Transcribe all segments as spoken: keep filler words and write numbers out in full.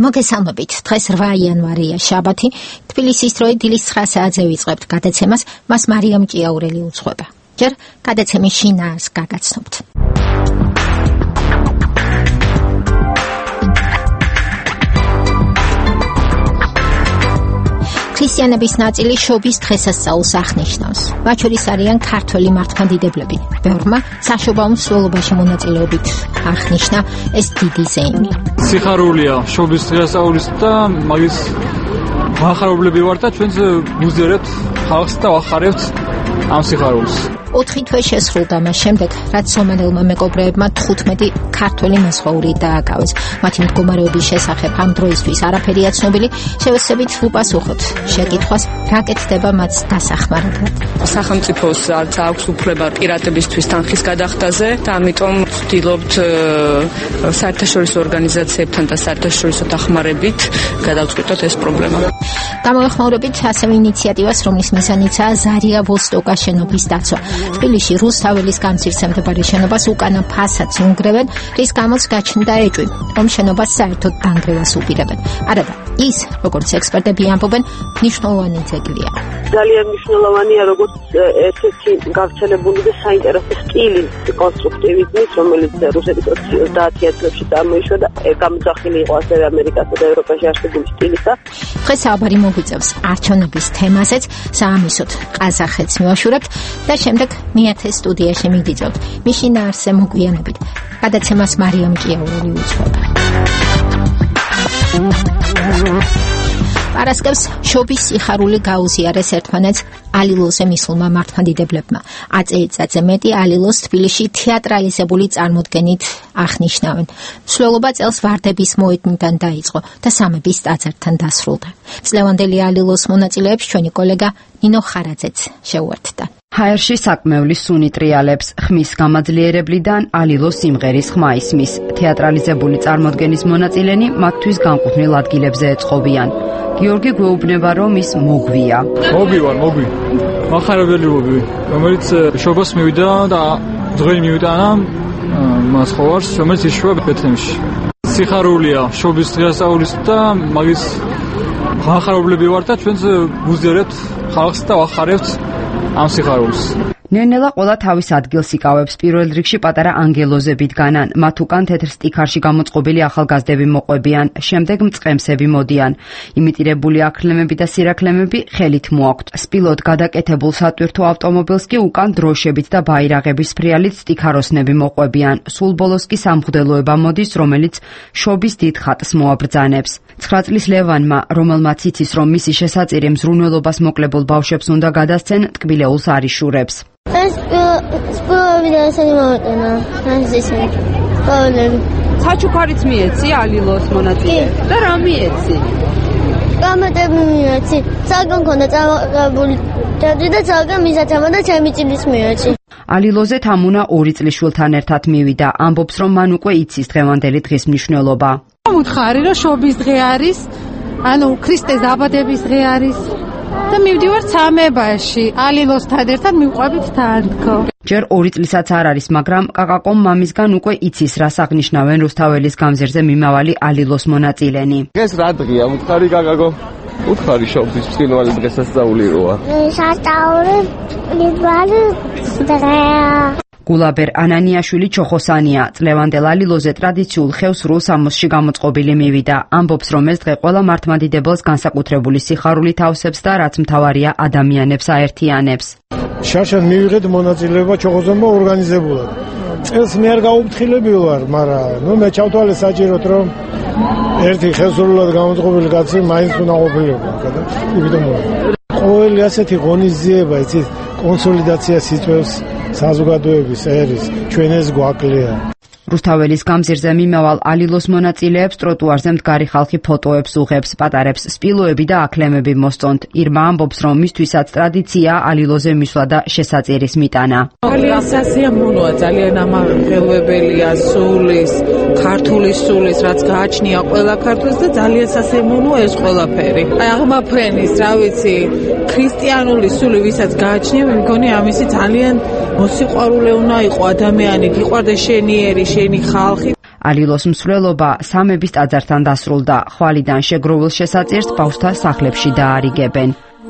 მოგესალმებით. დღეს რვა იანვარია, შაბათი. თბილისის დროით დილის ცხრა საათზე ვიწყებთ გადაცემას, მას მარიამ ჭიაურელი უძღვება. ჯერ გადაცემის შინაარსს გაგაცნობთ. ქრისტიანების ნაწილი შობის დღესასწაულს აღნიშნავს. მათ შორის არიან ქართველი მართლმადიდებლები. ბევრმა საშობაო მსვლელობაში მონაწილეობით აღნიშნა ეს დიდი ზეიმი. სიხარულია შობის დღესასწაულის და მაგის მახარებლები ვართ და ჩვენც ვუზიარებთ ხალხს და ვახარებთ ამ სიხარულს. ოთხი თვე შესრულდა მას შემდეგ, რაც სომალელმა მეკობრეებმა თხუთმეტი ქართველი მეზღვაური დააკავეს. მათი მდგომარეობის შესახებ ამ დროისთვის არაფერია ცნობილი, შევეცდებით უპასუხოთ შეკითხვას, რა კეთდება მათ დასახმარებლად. სახელმწიფოს არც აქვს უფლება პირატებისთვის თანხის გადახდაზე და ამიტომ ვცდილობთ საერთაშორისო ორგანიზაციებთან და საერთაშორისო დახმარებით გადავწყვიტოთ ეს პრობლემა. გამოეხმაურებით ასევე ინიციატივას, რომლის მიზანიცაა ზარია ვოსტოკა შენობის დაცვა. თბილისში რუსთაველის გამზირსემდებარე შენობას უკანა ფასადს უნგრევენ, რის გამოც გაჩნდა ეჭვი, რომ შენობას საერთოდ დანგრევას უპირებენ. არადა, ის, როგორც ექსპერტები ამბობენ, მნიშვნელოვანი ძეგლია. ძალიან მნიშვნელოვანია, როგორც ერთ-ერთი გავრცელებული და საინტერესო სტილი კონსტრუქტივიზმის, რომელიც რუსეთის ოცდაათიან წლებში წარმოიშვა და გამოძახილი იყო ასევე ამერიკასა და ევროპაში არსებული სტილისა. დღეს საუბარი მოგვიწევს არჩევნების თემაზეც, საამისოდ ყაზახეთს მივაშურებთ და შემდეგ მეათე სტუდიაში მივდიძებთ. მის შინაარსზე მოგვიანებით. გადაცემას მარიამ ჭიაურელი უძღვება. პარასკევს შობის სიხარული გაუზიარეს ერთმანეთს ალილოზე მისულმა მართლმადიდებლებმა. ათი წელიწადზე მეტი ალილოს თბილისში თეატრალიზებული წარმოდგენით აღნიშნავენ. მსვლელობა წელს ვარდების მოედნიდან დაიწყო და სამების ტაძართან დასრულდა. წლევანდელი ალილოს მონაწილეებს ჩვენი კოლეგა ნინო ხარაძეც შეუერთდა. ჰაერში საკმევლის სუნი ტრიალებს, ხმის გამაძლიერებლიდან ალილოს სიმღერის ხმა ისმის. თეატრალიზებული წარმოდგენის მონაწილენი მათთვის განკუთვნილ ადგილებზე ეწყობიან. გიორგი გვეუბნება, რომ ის მოგვია. მოგვი ვარ, მოგვი. მახარებელი მოგვი, რომელიც შობას მივიდა და დღე მივიტანა მას ხოვარს, რომელიც იშვა ბეთლემში. სიხარულია შობის დღესასწაულის და მაგის მახარებლები ვართ და ჩვენც ვუზიარებთ ხალხს და ვახარებთ ამ სიხარულს. ნენელა ყველა თავის ადგილს იკავებს, პირველ რიგში პატარა ანგელოზებით განან, მათ უკან თეთრ სტიქარში გამოწყობილი ახალგაზრდები მოყვებიან, შემდეგ მწყემსები მოდიან. იმიტირებული აქლემები და სირაქლემები ხელით მოაქვთ. სპილოდ გადაკეთებულ სატვირთო ავტომობილს კი უკან დროშებით და ბაირაღების ფრიალით სტიქაროსნები მოყვებიან. სულ ბოლოს კი სამღვდელოება მოდის, რომელიც შობის დიდ ხატს მოაბრძანებს. ცხრა წლის ლევანმა, რომელმაც იცის, რომ მისი შესაწირი მზრუნველობას მოკლებულ ბავშვებს უნდა გადასცენ, ტკბილეულს არ იშურებს. ეს სპილოები და ესენი მომეკენა, ეს ისე, პავლები. საჩუქარიც მიეცი ალილოს მონაწილე და რა მიეცი? გამატები მიეცი, ძალიან მქონდა წავაღებული თეთრი და ძალიან მისაცემა და ჩემი წილის მიეცი. ალილოზე თამუნა ორი წლის შვილთან ერთად მივიდა, ამბობს, რომ მან უკვე იცის დღევანდელი დღის მნიშვნელობა. უთხარი, რომ შობის დღე არის, ანუ ქრისტეს დაბადების დღე არის. და მივდივარ სამებაში, ალილოსთან ერთად მივყვებით თანდქო. ჯერ ორი წლისაც არ არის, მაგრამ კაკაკომ მამისგან უკვე იცის, რას აღნიშნავენ რუსთაველის გამზირზე მიმავალი ალილოს მონაწილენი. ეს რა დღეა, უთხარი კაკაკო? უთხარი შობის ბრწყინვალე დღესასწაული როა. სასწაული ბრწყინვალე დღეა. გულაბერ ანანიაშვილი ჩოხოსანია, წლევანდელ ალილოზე ტრადიციულ ხევსრულ სამოსში გამოწყობილი მივიდა. ამბობს, რომ ეს დღე ყველა მართლმადიდებელს განსაკუთრებული სიხარულით ავსებს და რაც მთავარია ადამიანებს აერთიანებს. შარშან მივიღეთ მონაწილეობა ჩოხოსანმა ორგანიზებულად. წელს მე არ გაუფრთხილები ვარ, მაგრამ ნუ მე ჩავთვალე საჭიროთ, რომ ერთი ხევსრულად გამოწყობილი კაცი მაინც უნდა ყოფილიყო, და იმიტომ ყოველი ასეთი ღონისძიება, იცით, კონსოლიდაციას იწვევს საზოგადოების ერის, ჩვენ ეს გვაკლია. რუსთაველის გამზირზე მიმავალ ალილოს მონაწილეებს ტროტუარზე მდგარი ხალხი ფოტოებს უღებს, პატარებს სპილოები და აქლემები მოსწონთ. ირმა ამბობს, რომ მისთვისაც ტრადიცია ალილოზე მისვლა და შესაწირის მიტანა. ძალიან სასიამოვნოა, ძალიან ამაღელვებელია სულის, ქართული სულის, რაც გააჩნია ყველა ქართველს და ძალიან სასიამოვნოა ეს ყველაფერი. აი აღმაფრენის, რა ვიცი, ქრისტიანული სული ვისაც გააჩნია, მე მგონი ამისი ძალიან მოსიყვარულე უნდა იყო ადამიანი, გიყვარდეს შენი ერი, შენი ხალხი. ალილოს მსვლელობა სამების ტაძართან დასრულდა. ხვალიდან შეგროვილ შესაწირს ბავშვთა სახლებში დაარიგებენ.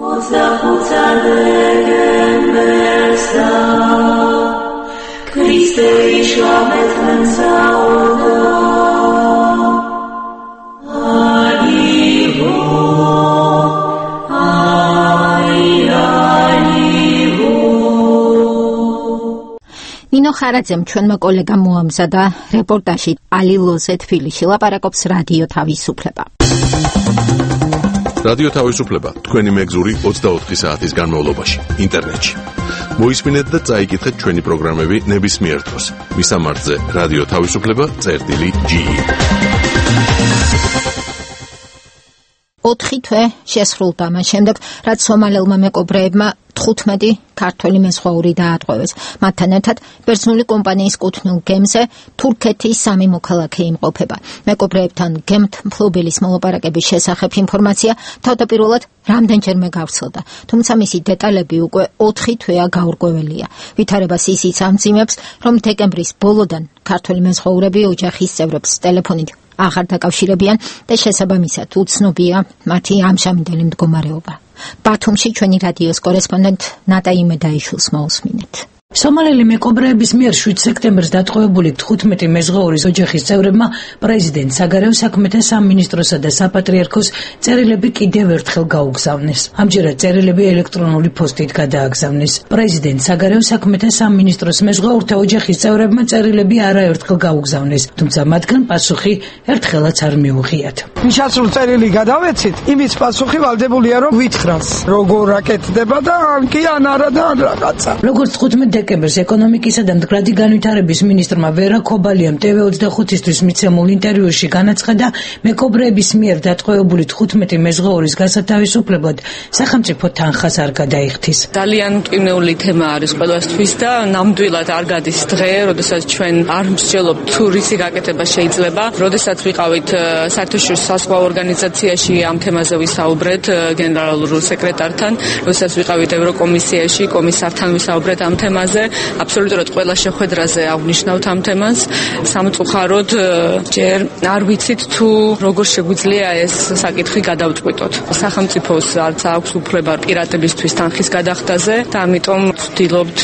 ნინო ხარაძემ ჩვენმა კოლეგამ მოამზადა რეპორტაჟი ალილოზე თბილისში. ლაპარაკობს რადიო თავისუფლება. რადიო თავისუფლება თქვენი მეგზური ოცდაოთხი საათის განმავლობაში ინტერნეტში. მოისმინეთ და წაიკითხეთ ჩვენი პროგრამები ნებისმიერ დროს. მისამართზე რადიო თავისუფლება წერტილი ჯი. ოთხი თვე შესრულდა მას შემდეგ, რაც სომალელმა მეკობრეებმა თხუთმეტი ქართველი მეზღვაური დაატყვევეს. მათთან ერთად ბერძნული კომპანიის კუთვნილ გემზე თურქეთის სამი მოქალაქე იმყოფება. მეკობრეებთან გემთ მფლობელის მოლაპარაკების შესახებ ინფორმაცია თავდაპირველად რამდენჯერმე გავრცელდა, თუმცა მისი დეტალები უკვე ოთხი თვეა გაურკვეველია. ვითარებას ისიც ამძიმებს, რომ დეკემბრის ბოლოდან ქართველი მეზღვაურები ოჯახის წევრებს ტელეფონით აღარ დაკავშირებიან და შესაბამისად უცნობია მათი ამჟამინდელი მდგომარეობა. ბათუმში ჩვენი რადიოს კორესპონდენტ ნატა იმედაიშვილს მოусმინეთ. სომალელი მეკობრეების მიერ შვიდ სექტემბერს დატყვევებული თხუთმეტი მეზღვაურის ოჯახის წევრებმა პრეზიდენტ საგარეო საქმეთა სამინისტროსა და საპატრიარქოს წერილები კიდევ ერთხელ გაუგზავნეს. ამჯერად წერილები ელექტრონული პოსტით გადააგზავნეს. პრეზიდენტ საგარეო საქმეთა სამინისტროს მეზღვაურთა ოჯახის წევრებმა წერილები არაერთხელ გაუგზავნეს, თუმცა მათგან პასუხი ერთხელაც არ მიუღიათ. ვისაც რომ წერილი გადავეცით, იმის პასუხი ვალდებულია რომ ვითხრას, როგორ რაკეთდება და ან კი ან არა და ან რაღაცა. როგორც თხუთმეტი დეკემბერს ეკონომიკისა და მდგრადი განვითარების მინისტრმა ვერა ქობალიამ ტევ ოცდახუთისთვის მიცემულ ინტერვიუში განაცხადა, მეკობრეების მიერ დატყვევებული თხუთმეტი მეზღვაურის გასათავისუფლებლად სახელმწიფო თანხას არ გადაიხდის. ძალიან მტკივნეული თემა არის ყველასთვის და ნამდვილად არ გადის დღე, როდესაც ჩვენ არ მსჯელობთ თუ რისი გაკეთება შეიძლება. როდესაც ვიყავით საერთაშორისო საზღვაო ორგანიზაციაში ამ თემაზე ვისაუბრეთ გენერალურ სეკრეტართან, როდესაც ვიყავით ევროკომისიაში კომისართან ვისაუბრეთ ამ თემაზე. აბსოლუტურად ყველა შეხვედრაზე აღნიშნავთ ამ თემას. სამწუხაროდ ჯერ არ ვიცით თუ როგორ შეგვიძლია ეს საკითხი გადავწყვიტოთ. სახელმწიფოს არც აქვს უფლება პირატებისთვის თანხის გადახდაზე და ამიტომ ვცდილობთ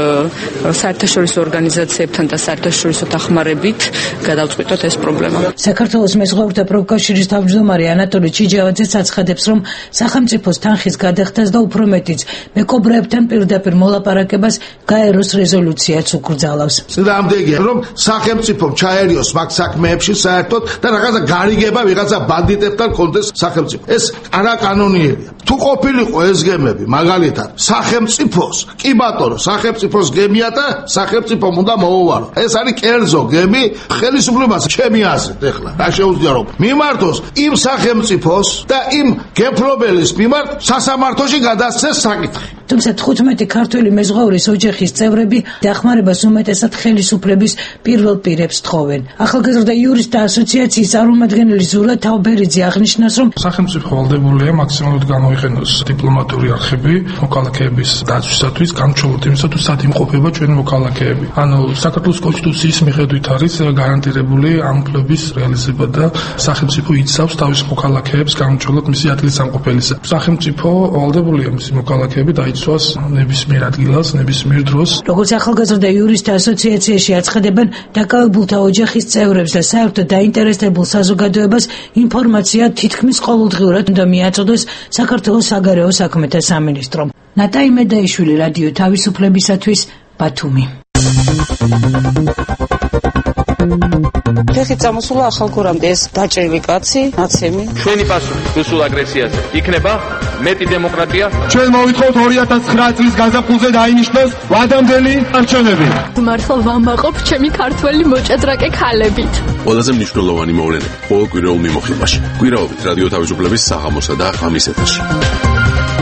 საერთაშორისო ორგანიზაციებთან და საერთაშორისო დახმარებით გადავწყვიტოთ ეს პრობლემა. საქართველოს მეზღვაურთა პროფკავშირის თავმჯდომარე ანატოლი ჩიჯავაძეც აცხადებს, რომ სახელმწიფოს თანხის გადახდას და უფრო მეტიც მეკობრეებთან პირდაპირ მოლაპარაკებას გაეროს რეზოლუციაც უკრძალავს. Წინააღმდეგია რომ სახელმწიფო ჩაერიოს მაგ საქმეებში საერთოდ და რაღაცა გარიგება ვიღაცა ბანდიტებთან კონდეს სახელმწიფო. ეს არაკანონიერია. თუ ყოფილიყო ეს გემები მაგალითად სახელმწიფოს, კი ბატონო, სახელმწიფოს გემია და სახელმწიფომ უნდა მოუვარო. ეს არის კერძო გემი, ხელისუფლებას ჩემი აზრით ეხლა რა შეუძლია რომ მიმართოს იმ სახელმწიფოს და იმ გემფლობელის მიმართ სასამართლოში გადასცეს საკითხი. თუმცა თხუთმეტი ქართველი მეზღვაურის ოჯახის წევრები დახმარებას უმეტესად ხელისუფლების პირველ პირებს თხოვენ. ახალგაზრდა იურისტთა ასოციაციის წარმომადგენელი ზურა თავბერიძე აღნიშნავს, რომ სახელმწიფო ვალდებულია მაქსიმალურად გამოიყენოს დიპლომატიური არხები მოქალაქეების დაცვისათვის, გამჩოლოთ იმისათვის, სად იმყოფება ჩვენი მოქალაქეები. ანუ საქართველოს კონსტიტუციის მიხედვით არის გარანტირებული ამ უფლების რეალიზება და სახელმწიფო იცავს თავის მოქალაქეებს გამჩოლოთ მისი ადგილსამყოფელისა. სახელმწიფო ვალდებულია მისი მოქალაქეები დაიცვას ნებისმიერ ადგილას, ნებისმიერ დროს. როგორც ახალგაზრდა იურისტთა ასოციაციაში აცხადებენ, დაკავებულთა ოჯახის წევრებს და საერთოდ დაინტერესებულ საზოგადოებას ინფორმაცია თითქმის ყოველდღიურად უნდა მიაწოდოს საქართველოს საგარეო საქმეთა სამინისტრომ. ნატა იმედაიშვილი, რადიო თავისუფლებისათვის, ბათუმი. ფეხით წამოსულა ახალგორამდე ეს დაჭრილი კაცი, ნაცემი. ჩვენი პასუხი რუსულ აგრესიაზე იქნება მეტი დემოკრატია. ჩვენ მოვითხოვთ ორი ათას ცხრა წლის გაზაფხულზე დაინიშნოს ვადამდელი არჩევნები. მართლა ვამაყობ ჩემი ქართველი მოჭადრაკე ქალებით. ყველაზე მნიშვნელოვანი მოვლენები ყოველკვირეულ მიმოხილვაში. კვირაობით რადიო თავისუფლების საღამოსა და ღამის ეთერში.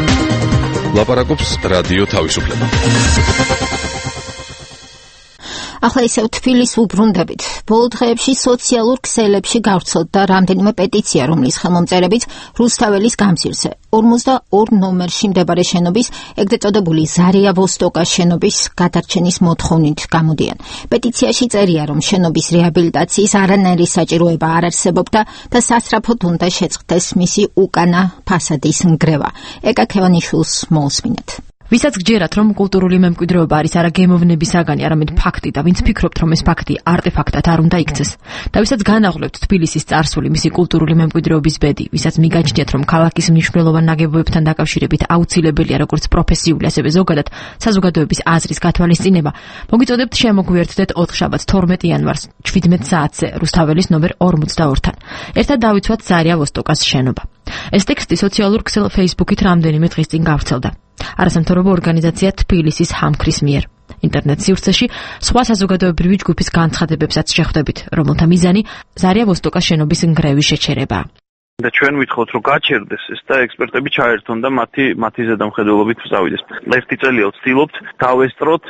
ლაპარაკობს რადიო თავისუფლება. ახლა ისევ თბილისს ვუბრუნდებით. ბოლო დღეებში სოციალურ ქსელებში გავრცელდა რამდენიმე პეტიცია, რომლის ხელმომწერებიც რუსთაველის გამზირზე ორმოცდაორ ნომერში მდებარე შენობის, ეგრეთ წოდებული ზარია ვოსტოკას შენობის გადარჩენის მოთხოვნით გამოდიან. პეტიციაში წერია, რომ შენობის რეაბილიტაციის არანაირი საჭიროება არ არსებობდა და სასწრაფოდ უნდა შეწყდეს მისი უკანა ფასადის ნგრევა. ეკა ქევანიშვილს მოусმინეთ. ვისაც გჯერათ, რომ კულტურული მემკვიდრეობა არის არა გემოვნების საგანი, არამედ ფაქტი და ვინც ფიქრობთ, რომ ეს ფაქტი არტეფაქტად არ უნდა იქცეს. და ვისაც განაღლებთ თბილისის წარსული მისი კულტურული მემკვიდრეობის ბედი, ვისაც მიგაჩნიათ, რომ ქალაქის მნიშვნელოვან ნაგებობებთან დაკავშირებით აუცილებელია როგორც პროფესიული, ასევე ზოგადად საზოგადოების აზრის გათვალისწინება, მოგიწოდებთ შემოგვიერთდეთ ოთხშაბათს თორმეტი იანვარს შვიდმეტ საათზე რუსთაველის ნომერ ორმოცდაორთან. ერთად დავიცვათ ზარია ვოსტოკას შენობა. ეს ტექსტი სოციალურ ქსელ Facebook-ით რამდენიმე დღის წინ გავრცელდა. არასამთავრობო ორგანიზაცია თბილისის ჰამქრის მიერ. ინტერნეტ სივრცეში სხვა საზოგადოებრივი ჯგუფის განცხადებებსაც შეხვდებით, რომელთა მიზანი ზარია ვოსტოკას შენობის ნგრევის შეჩერებაა. და ჩვენ ვითხოვთ, რომ გაჩერდეს ეს და ექსპერტები ჩაერთონ და მათი მათი ზედამხედველობით ვზავიდეს. ერთი წელია ვცდილობთ დავესწროთ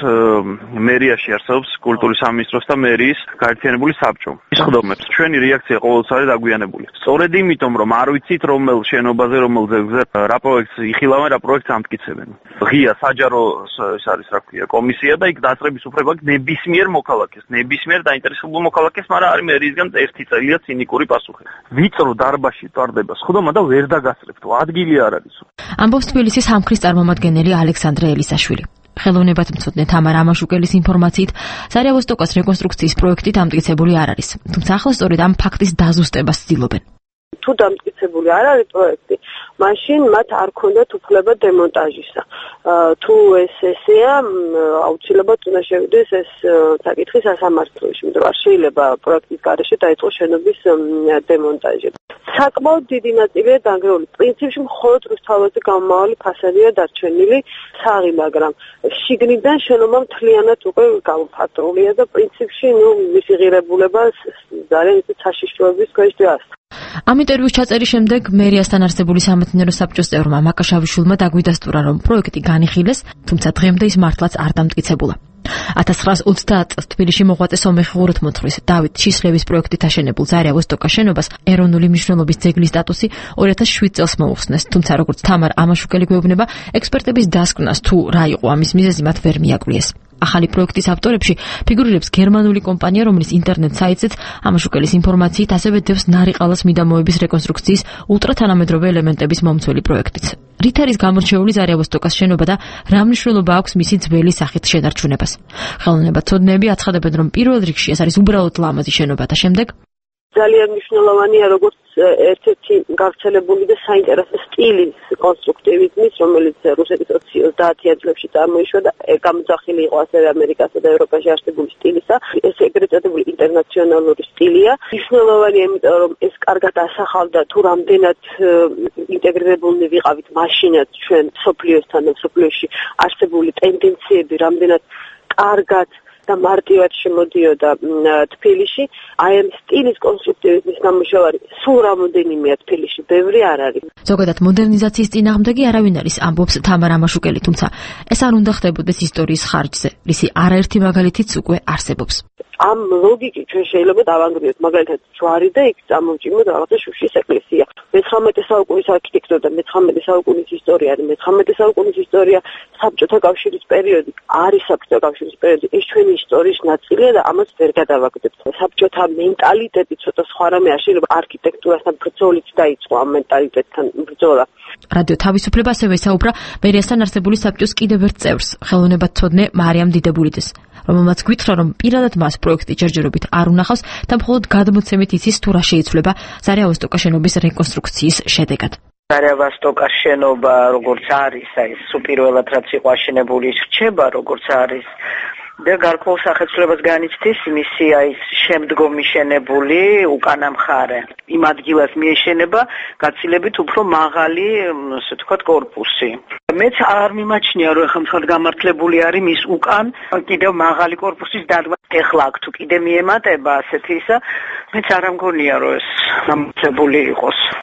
მერიაში არსებობს კულტურის სამინისტროს და მერიის გაერთიანებული საბჭო. ის ხდომებს ჩვენი რეაქცია ყოველთვის არის დაგვიანებული. სწორედ იმიტომ, რომ არ ვიცით რომელ შენობაზე, რომელ ძეგლზე რა პროექტს იხილავენ, რა პროექტს ამტკიცებენ. ღია საჯარო ეს არის რა ქვია კომისია და იქ დაწყების უფლება აქვს ნებისმიერ მოქალაქეს, ნებისმიერ დაინტერესებულ მოქალაქეს, მაგრამ არის მერიისგან ერთი წელია ცინიკური პასუხი. ვიწრო დარბაზში ტარდება სხდომა და ვერ დაგასწრებთ, ადგილი არ არის. ამბობს თბილისის ჰამქრის წარმომადგენელი ალექსანდრე ელისაშვილი. ხელოვნებათმცოდნე თამარ ამაშუკელის ინფორმაციით, ზარია ვოსტოკას რეკონსტრუქციის პროექტი დამტკიცებული არ არის, თუმცა ახლა სწორედ ამ ფაქტის დაზუსტებას ცდილობენ. თუ დამტკიცებული არ არის პროექტი, მაშინ მათ არ ქონდათ უფლება დემონტაჟისა. თუ ეს ესეა, აუცილებლად უნდა შევიდეს ეს საკითხი სასამართლოში, იმიტომ რომ შეიძლება პროექტის გარეშე დაიწყოს შენობის დემონტაჟი. საკმაოდ დიდი ნაწილია დანგრეული. პრინციპში მხოლოდ რუსთაველზე გამომავალი ფასადია დარჩენილი საღი, მაგრამ შიგნიდან შენობა მთლიანად უკვე გამოფარდულია და პრინციპში ნუ მისი ღირებულება ძალიან საშიშროების ქვეშ დგას. ამ ინტერვიუს ჩაწერის შემდეგ მერიასთან არსებული სამეცნიერო საბჭოს წევრმა მაკაშავიშვილმა დაგვიდასტურა, რომ პროექტი განიხილეს, თუმცა დღემდე ის მართლაც არ დამტკიცებულა. ათას ცხრაას ოცდაათ წელს თბილისში მოღვაწე სომეხი ღურათმოძღვრის დავით შისხლევის პროექტით აშენებულ ზარია ვოსტოკას შენობას ეროვნული მნიშვნელობის ძეგლის სტატუსი ორი ათას შვიდ წელს მოუხსნეს, თუმცა როგორც თამარ ამაშუკელი გვეუბნება, ექსპერტების დასკვნას თუ რა იყო ამის მიზეზი მათ ვერ მიაკვლიეს. ახალი პროექტის ავტორებში ფიგურირებს გერმანული კომპანია, რომელიც ინტერნეტ საიტზეც ამაშუკელის ინფორმაციით ასევე დევს ნარიყალას მიდამოების რეკონსტრუქციის ულტრათანამედროვე ელემენტების მომცველი პროექტიც. რით არის გამორჩეული ზარია ვოსტოკას შენობა და რა მნიშვნელობა აქვს მისი ძველი სახით შენარჩუნებას? ხელოვნებათმცოდნეები აცხადებენ, რომ პირველ რიგში ეს არის უბრალოდ ლამაზი შენობა და შემდეგ ძალიან მნიშვნელოვანია როგორც ერთ-ერთი გავრცელებული და საინტერესო სტილის კონსტრუქტივიზმის, რომელიც რუსეთის ოცდაათიან წლებში წარმოიშვა და გამოძახილი იყო ასევე ამერიკასა და ევროპაში არსებული სტილისა. ეს ეგრეთ წოდებული ინტერნაციონალური სტილია. მნიშვნელოვანია, იმიტომ რომ ეს კარგად ასახავდა თუ რამდენად ინტეგრირებულნი ვიყავით მაშინაც ჩვენ სოფლიოსთან და სოფლიოში არსებული ტენდენციები რამდენად კარგად და მარტივად შემოდიოდა თბილისში. აი ამ სტილის კონსტრუქტივიზმის ნამუშევარი სულ რამოდენიმეა თბილისში, ბევრი არ არის. ზოგადად მოდერნიზაციის წინააღმდეგი არავინ არის, ამბობს თამარ ამაშუკელი, თუმცა ეს არ უნდა ხდებოდეს ისტორიის ხარჯზე, რისი არაერთი მაგალითიც უკვე არსებობს. ამ ლოგიკით ჩვენ შეიძლება დავანგრიოთ მაგალითად ჯვარი და იქ წამოვჭიმოთ რაღაცა შუშის ეკლესია. მეცხრამეტე საუკუნის არქიტექტურა და მეცხრამეტე საუკუნის ისტორია არის. მეცხრამეტე საუკუნის ისტორია საბჭოთა კავშირის პერიოდი არის საბჭოთა კავშირის პერიოდი. ეს ჩვენი ისტორიის ნაწილია და ამას ვერ გადავაგდებთ. საბჭოთა მენტალიტეტი ცოტა სხვა რამე არ შეიძლება არქიტექტურასთან ბრძოლით დაიწყო ამ მენტალიტეტთან ბრძოლა. რადიო თავისუფლება ასევე საუბრა მერიასთან არსებული საბჭოს კიდევ ერთ წევრს, ხელოვნებათმცოდნე მარიამ დიდებულიძეს, რომელმაც გითხრა, რომ პირადად მას პროექტი ჯერჯერობით არ უნახავს და მხოლოდ გადმოცემით იცის თუ რა შეიცვლება ზარია ვოსტოკას შენობის რეკონსტრუქციის შედეგად. ზარია ვოსტოკას შენობა როგორც არის, აი სუპირველად რაც იყო აშენებული, ის რჩება როგორც არის. და გარკვეულ სახეცვლებას განიცდის მისი აი შემდგომი შენებული უკანა მხარე. იმ ადგილას მიეშენება გაცილებით უფრო მაღალი, ასე ვთქვათ, კორპუსი. მეც არ მიმაჩნია, რომ ახლა მხოლოდ გამართლებული არის მის უკან კიდევ მაღალი კორპუსის დადგმა. ეხლა აქ თუ კიდე მიემატება ასეთი ისა, მეც არ ამგონია, რომ ეს გამართლებული იყოს.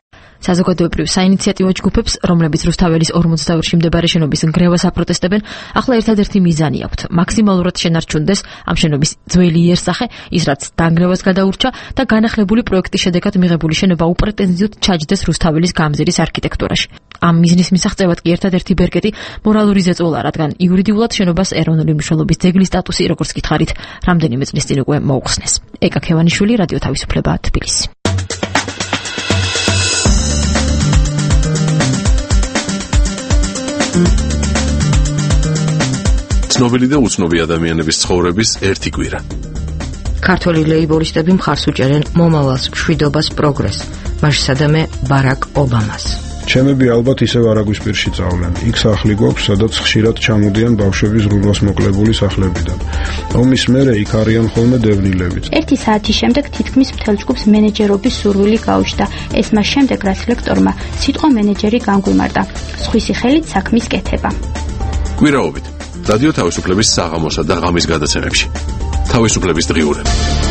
საზოგადოებრივ საინიციატივო ჯგუფებს, რომლებიც რუსთაველის ორმოცდაორში მდებარე შენობის ნგრევას აპროტესტებენ, ახლა ერთადერთი მიზანი აქვთ: მაქსიმალურად შენარჩუნდეს ამ შენობის ძველი იერსახე, ის რაც დანგრევას გადაურჩა და განახლებული პროექტის შედეგად მიღებული შენობა უპრეტენზიოდ ჩაჯდეს რუსთაველის გამზირის არქიტექტურაში. ამ მიზნის მისაღწევად კი ერთადერთი ბერკეტი მორალური ზეწოლა, რადგან იურიდიულად შენობას ეროვნული მნიშვნელობის ძეგლის სტატუსი, როგორც გითხარით, რამდენიმე წლის წინ უკვე მოუხსნეს. ეკა ქევანიშვილი, რადიო თავისუფლება, თბილისი. ცნობილი და უცნობი ადამიანების ცხოვრების ერთი კვირა. ქართველი ლეიბორისტები მხარს უჭერენ მომავალს, მშვიდობას, პროგრესს, მასშტაბე ბარაკ ობამას. ჩემები ალბათ ისევ არაგვისპირში წავლენ. იქ სახლი გვაქვს, სადაც ხშირად ჩამოდიან ბავშვები ზრუნვას მოკლებული სახლებიდან. ომის მერე იქ არიან ხოლმე დევნილებიც. ერთი საათის შემდეგ თითქმის მთელ ჯგუფს მენეჯერობის სურვილი გაუჩნდა. ეს მას შემდეგ, რაც ლექტორმა სიტყვა მენეჯერი განგვიმარტა. სხვისი ხელით საქმის კეთება. კვირაობით რადიო თავისუფლების საღამოსა და ღამის გადაცემებში. თავისუფლების დღიურები.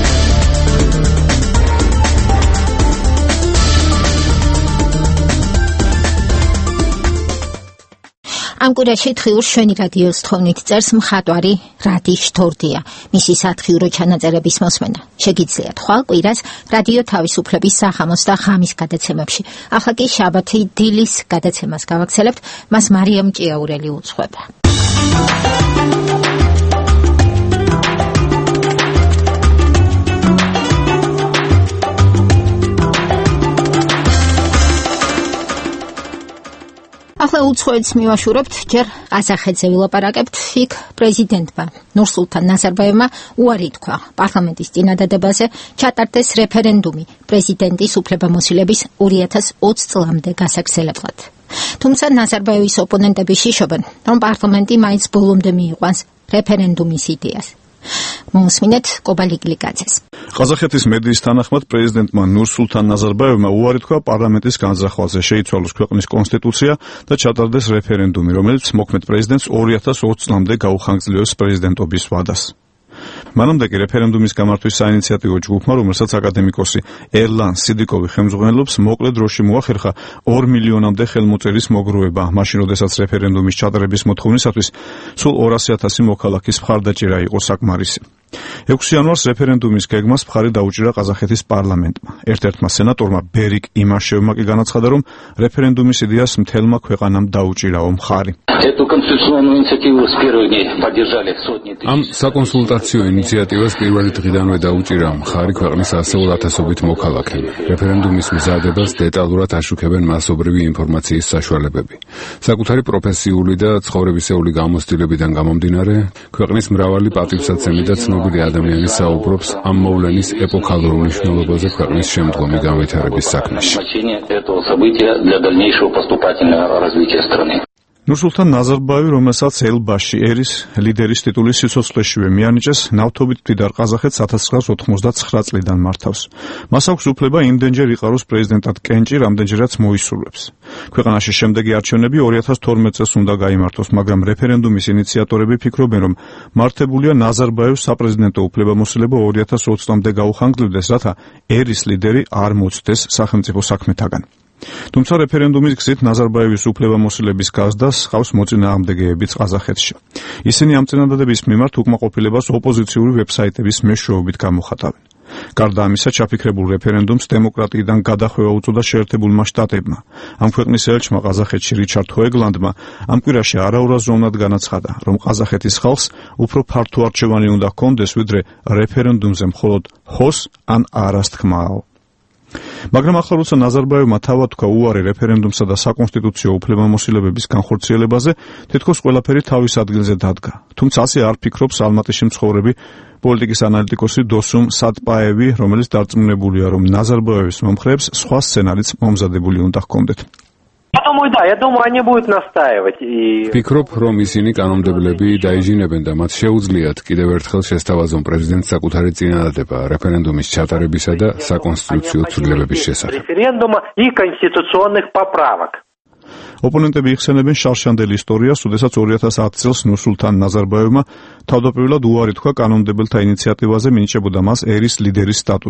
ამ კვირაში დღიურ შვენი რადიოს თხოვნით წერს მხატვარი რადიშ თორდია. მისი სათხიურო ჩანაწერების მოსმენა შეგიძლიათ ხვალ კვირას რადიო თავისუფლების საღამოს და ღამის გადაცემებში. ახლა კი შაბათი დილის გადაცემას გავაგრძელებთ, მას მარიამ ჭიაურელი უძღვება. ახლა უცხოეთს მივაშურებთ, ჯერ ყაზახეთზე ვილაპარაკებთ. იქ პრეზიდენტმა ნურსულთან ნაზარბაევმა უარი თქვა პარლამენტის წინადადებაზე ჩატარდეს რეფერენდუმი პრეზიდენტის უფლებამოსილების ორი ათას ოცი წლამდე გასაგრძელებლად. თუმცა ნაზარბაევის ოპონენტები შიშობენ, რომ პარლამენტი მაინც ბოლომდე მიიყვანს რეფერენდუმის იდეას. მოსმინეთ კობალიკლიკაძეს. ყაზახეთის მედიის თანახმად პრეზიდენტმა ნურსულთან ნაზარბაევმა უარი თქვა პარლამენტის განზრახვაზე, შეიცვალოს ქვეყნის კონსტიტუცია და ჩატარდეს რეფერენდუმი, რომელიც მოქმედ პრეზიდენტს ორი ათას ოცი წლამდე გაუხანგრძლივებს პრეზიდენტობის ვადას. მანამდე კი რეფერენდუმის გამართვის საინიციატივო ჯგუფმა, რომელსაც აკადემიკოსი ერლან სიდიკოვი ხელმძღვანელობს, მოკლე დროში მოახერხა ორ მილიონამდე ხელმოწერის მოგროვება, მაშინ როდესაც რეფერენდუმის ჩატარების მოთხოვნისათვის სულ ორასი ათასი მოქალაქის მხარდაჭერა იყო საკმარისი. ექვსი იანვარს რეფერენდუმის გეგმას მხარი დაუჭირა ყაზახეთის პარლამენტმა. ერთ-ერთმა სენატორმა ბერიკ იმაშევმა კი განაცხადა, რომ რეფერენდუმის იდეას მთელმა ქვეყანამ დაუჭირაო მხარი. ამ საკონსულტაციო ინიციატივას პირველი დღიდანვე დაუჭირა მხარი ქვეყნის ასეულ ათასობით მოქალაქემ. რეფერენდუმის მზადებას დეტალურად აშუქებენ მასობრივი ინფორმაციის საშუალებები. საკუთარი პროფესიული და ცხოვრებისეული გამოცდილებიდან გამომდინარე, ქვეყნის მრავალი პატივსაცემი და ცნობილი ადამიანი საუბრობს ამ მოვლენის ეპოქალურ მნიშვნელობაზე ქვეყნის შემდგომი განვითარების საქმეში. ნურსულთან ნაზარბაევი, რომელსაც ელბაში ერის ლიდერის ტიტულის სიცოცხლეშივე მიანიჭეს, ნავთობით მდიდარ ყაზახეთს ათას ცხრაას ოთხმოცდაცხრა წლიდან მართავს. მას აქვს უფლება იმდენჯერ იყაროს პრეზიდენტად კენჭი, რამდენჯერაც მოისურვებს. ქვეყანაში შემდეგი არჩევნები ორი ათას თორმეტ წელს უნდა გაიმართოს, მაგრამ რეფერენდუმის ინიციატორები ფიქრობენ, რომ მართებულია ნაზარბაევს საპრეზიდენტო უფლებამოსილება ორი ათას ოცი წლამდე გაუხანგრძლივდეს, რათა ერის ლიდერი არ მოწდეს სახელმწიფო საქმეთაგან. თუმცა რეფერენდუმის გზით ნაზარბაევის უფლებამოსილების გაზდას ჰყავს მოწინააღმდეგეებიც ყაზახეთში. ისინი ამ წინადადების მიმართ უკმაყოფილებას ოპოზიციური ვებსაიტების მეშვეობით გამოხატავენ. გარდა ამისა, ჩაფიქრებულ რეფერენდუმს დემოკრატიიდან გადახვევა უწოდა შეერთებულმა შტატებმა. ამ ქვეყნის ელჩმა ყაზახეთში რიჩარდ ჰოეგლანდმა ამ კვირაში არაურაზროვნად განაცხადა, რომ ყაზახეთის ხალხს უფრო ფართო არჩევანი უნდა ჰქონდეს, ვიდრე რეფერენდუმზე მხოლოდ ჰოს ან არას თქმაო. მაგრამ ახლა როცა ნაზარბაევმა თავად თქვა უარი რეფერენდუმსა და საკონსტიტუციო უფლებამოსილებების განხორციელებაზე, თითქოს ყველაფერი თავის ადგილზე დადგა. თუმცა ასე არ ფიქრობს ალმატიში მცხოვრები პოლიტიკის ანალიტიკოსი დოსუმ სატპაევი, რომელიც დარწმუნებულია, რომ ნაზარბაევის მომხრეებს სხვა სცენარიც მომზადებული უნდა ჰქონდეთ. Ფიქრობ, რომ ისინი კანონმდებლები დაიჟინებენ და მათ შეუძლიათ კიდევ ერთხელ შესთავაზონ პრეზიდენტს საკუთარი წინადადება რეფერენდუმის ჩატარებისა და საკონსტიტუციო ცვლილებების შესახებ. ოპონენტები იხსენებენ შარშანდელ ისტორიას, როდესაც ორი ათას ათი წელს ნურსულთან ნაზარბაევმა თავდაპირველად უარი თქვა კანონმდებელთა ინიციატივაზე, მინიჭებოდა მას ერის ლიდერის სტატუსი.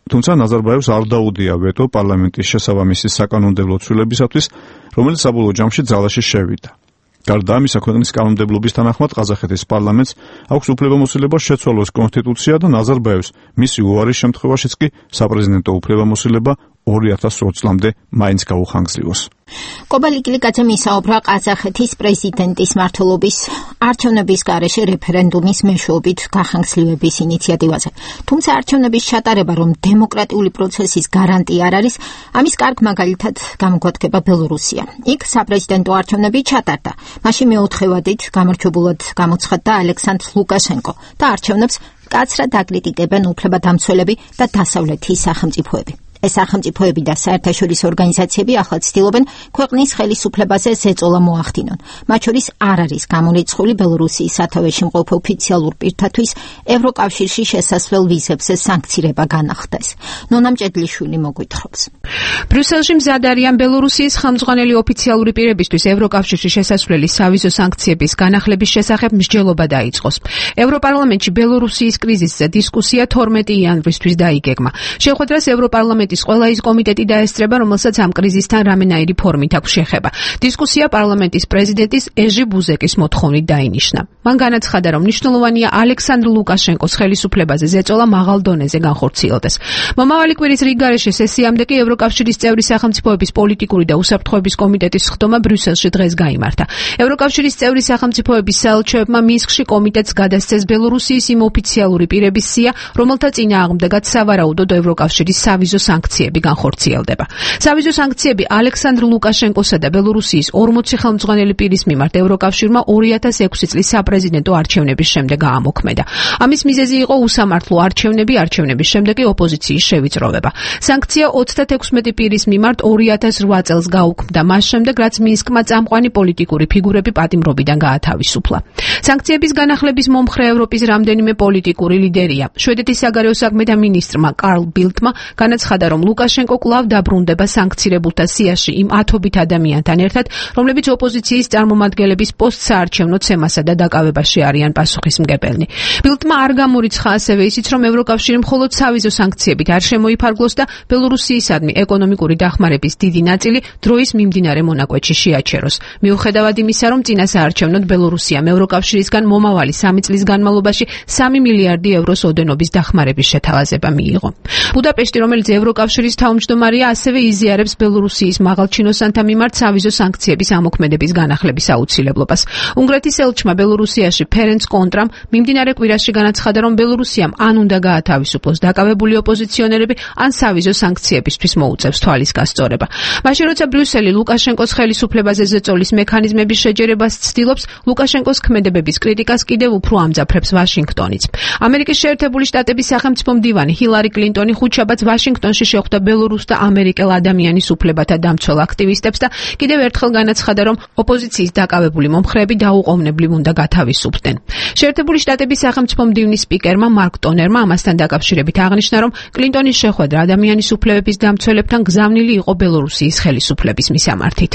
თუმცა ნაზარბაევს არ დაუდია ვეტო პარლამენტის შესაბამისი საკანონმდებლო ცვლილებისათვის, რომელიც საბოლოო ჯამში ძალაში შევიდა. გარდა ამისა, ქვეყნის კანონმდებლობის თანახმად ყაზახეთის პარლამენტს აქვს უფლებამოსილება შეცვალოს კონსტიტუცია და ნაზარბაევს მისი უარის შემთხვევაშიც კი საპრეზიდენტო უფლებამოსილება ორი ათას ოცი წლამდე მაინც გაუხანგრძლივოს. კობალი კილიკაძემ ისაუბრა ყაზახეთის პრეზიდენტის მმართველობის არჩევნების გარეშე რეფერენდუმის მეშვეობით გახანგრძლივების ინიციატივაზე. თუმცა არჩევნების ჩატარება, რომ დემოკრატიული პროცესის გარანტია არ არის, ამის კარგ მაგალითად გამოგვადგება ბელორუსია. იქ საპრეზიდენტო არჩევნები ჩატარდა. მაშინ მეოთხე ვადით გამარჯვებულად გამოცხადდა ალექსანდრ ლუკაშენკო და არჩევნებს კაცრად აკრიტიკებენ უფლებადამცველები და დასავლეთის სახელმწიფოები. ეს სახელმწიფოები და საერთაშორისო ორგანიზაციები ახლა ცდილობენ ქვეყნის ხელისუფლებაზე ზეწოლა მოახდინონ. მათ შორის არ არის გამორიცხული ბელორუსიის სათავეში მყოფ ოფიციალურ პირთათვის ევროკავშირში შესასვლელ ვიზებზე სანქცირება განახდეს. ნონა მჭედლიშვილი მოგვითხრობს. ბრიუსელში მზად არიან ბელორუსიის ხელმძღვანელი ოფიციალური პირებისთვის ევროკავშირში შესასვლელი სავიზო სანქციების განახლების შესახებ მსჯელობა დაიწყოს. ევროპარლამენტში ბელორუსიის კრიზისზე დისკუსია თორმეტი იანვრისთვის დაიგეგმა. შეხვედრას ევროპარლამენტი ყველა ის კომიტეტი დაესწრება, რომელსაც ამ კრიზისთან რამენაირი ფორმით აქვს შეხება. დისკუსია პარლამენტის პრეზიდენტის ეჟი ბუზეკის მოთხოვნით დაინიშნა. მან განაცხადა, რომ მნიშვნელოვანია ალექსანდრ ლუკაშენკოს ხელისუფლებაზე ზეწოლა მაღალ დონეზე განხორციელდეს. მომავალი კვირის რიგ გარეშე სესიამდე კი ევროკავშირის წევრი სახელმწიფოების პოლიტიკური და უსაფრთხოების კომიტეტის სხდომა ბრიუსელში დღეს გაიმართა. ევროკავშირის წევრი სახელმწიფოების საელჩოებმა მინსკში კომიტეტს გადასცეს ბელორუსიის იმ ოფიციალური პირების სია, რომელთა წინააღმდეგაც სავარაუდოდ ევროკავშირის სავიზო სანქციები განხორციელდება. სავიზო სანქციები ალექსანდრ ლუკაშენკოსა და ბელორუსიის ორმოცი ხელმძღვანელი პირის მიმართ ევროკავშირმა ორი ათას ექვსი წლის საპრეზიდენტო არჩევნების შემდეგ გაამოქმედა. ამის მიზეზი იყო უსამართლო არჩევნები, არჩევნების შემდეგ კი ოპოზიციის შევიწროვება. სანქცია ოცდათექვსმეტი პირის მიმართ ორი ათას რვა წელს გაუქმდა, მას შემდეგ რაც მინსკმა წამყვანი პოლიტიკური ფიგურები პატიმრობიდან გაათავისუფლა. სანქციების განახლების მომხრე ევროპის რამდენიმე პოლიტიკური ლიდერია. შვედეთის საგარეო საქმეთა მინისტრმა კარლ ბილდმა განაცხადა, რომ ლუკაშენკო კვლავ დაბრუნდება სანქცირებულთა სიაში იმ ათობით ადამიანთან ერთად, რომლებიც ოპოზიციის წარმომადგენლების პოსტსაარჩევნო ცემასა და დაკავებაში არიან პასუხისმგებელნი. ბილდმა არ გამორიცხა ასევე ისიც, რომ ევროკავშირი მხოლოდ სავიზო სანქციებით არ შემოიფარგლოს და ბელორუსიისადმი ეკონომიკური დახმარების დიდი ნაწილი დროის მიმდინარე მონაკვეთში შეაჩეროს. მიუხედავად იმისა, რომ წინასაარჩევნოდ ბელორუსიამ ევროკავშირისგან მომავალი სამი წლის განმავლობაში სამი მილიარდი ევროს ოდენობის დახმარების შეთავაზება მიიღო. ბუდაპეშტი, რომელიც ევროკავშირის თავმჯდომარეა, ასევე იზიარებს ბელორუსიის მაღალჩინოსანთა მიმართ სავიზო სანქციების ამოქმედების განახლების აუცილებლობას. უნგრეთის ელჩმა ბელორუსიაში ფერენც კონტრამ მიმდინარე კვირაში განაცხადა, რომ ბელორუსიამ ან უნდა გაათავისუფლოს დაკავებული ოპოზიციონერები, ან სავიზო სანქციებისთვის მოუწევს თვალის გასწორება. მაშინ როცა ბრიუსელი ლუკაშენკოს ხელისუფლებაზე ზეწოლის მექანიზმების შეჯერებას ცდილობს, ლუკაშენკოს ქმედებების კრიტიკას კიდევ უფრო ამძაფრებს ვაშინგტონიც. ამერიკის შეერთებული შტატების სახელმწიფო მდივანი ჰილარი კლინტონი ხუთშაბათს ვაშინგტონში შეხვდა ბელორუს და ამერიკელ ადამიანის უფლებათა დამცველ აქტივისტებს და კიდევ ერთხელ განაცხადა, რომ ოპოზიციის დაკავებული მომხრეები დაუყოვნებლივ უნდა გათავისუფლდნენ. შეერთებული შტატების სახელმწიფო მდივნის სპიკერმა მარკ ტონერმა ამასთან დაკავშირებით აღნიშნა, რომ კლინტონის შეხვედრა ადამიანის უფლებების დამცველებთან გზავნილი იყო ბელორუსიის ხელისუფლების მისამართით.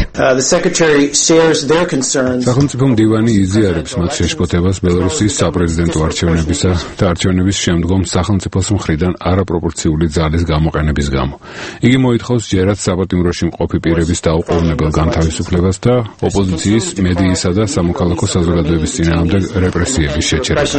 სახელმწიფო მდივანი იზიარებს მათ შეშფოთებას ბელორუსიის საპრეზიდენტო არჩევნებისა და არჩევნების შემდგომ სახელმწიფოს მხრიდან არაპროპორციული ძალის გამოყენების გამო. იგი მოითხოვს ჯერაც საპატიმროში მყოფი პირების დაუყოვნებელ განთავისუფლებას და ოპოზიციის, მედიისა და სამოქალაქო საზოგადოების წინააღმდეგ რეპრესიების შეჩერებას.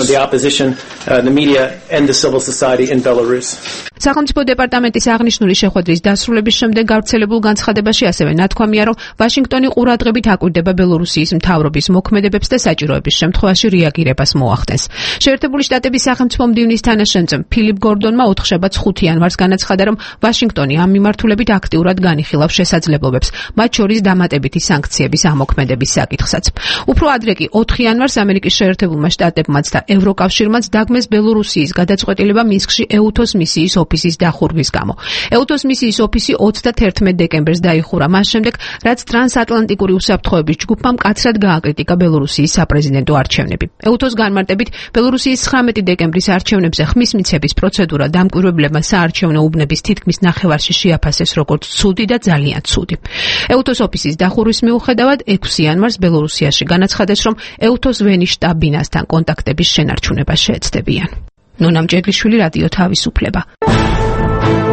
სახელმწიფო დეპარტამენტის აღნიშნული შეხვედრის დასრულების შემდეგ გავრცელებულ განცხადებაში ასევე ნათქვამია, რომ ვაშინგტონი ყურადღებით აკვირდება ბელორუსიის მთავრობის მოქმედებებს და საჭიროების შემთხვევაში რეაგირებას მოახდენს. შეერთებული შტატების სახელმწიფო მდივნის თანაშემწე ფილიპ გორდონმა ოთხშაბათს ხუთი იანვარს განაცხადა, რომ ვაშინგტონი ამ მიმართულებით აქტიურად განიხილავს შესაძლებლობებს, მათ შორის დამატებითი სანქციების ამოქმედების საკითხსაც. უფრო ადრე კი ოთხი იანვარს ამერიკის შეერთებულმა შტატებმაც და ევროკავშირმაც დაგმეს ბელორუსიის გადაწყვეტილება მინსკში ეუთოს მისიის ოფისის დახურვის გამო. ეუთოს მისიის ოფისი ოცდათერთმეტ დეკემბერს დაიხურა, მას შემდეგ, რაც ტრანსატლანტიკური უსაფრთხოების ჯგუფმა მკაცრად გააკრიტიკა ბელორუსიის საპრეზიდენტო არჩევნები. ეუთოს განმარტებით, ბელორუსიის ცხრამეტი დეკემბრის არჩევნებზე ხმის მიცემის პროცედურა დამკვირვებლებმა საარჩევნო უბნების თითქმის ნახევარში შეაფასეს როგორც ცუდი და ძალიან ცუდი. ეუთოს ოფისის დახურვის მიუხედავად, ექვსი იანვარს ბელორუსიაში განაცხადეს, რომ ეუთოს ვენის შტაბ-ბინასთან კონტაქტების შენარჩუნება შეეცდებიან. ნონა მჭედლიშვილი, რადიო თავისუფლება.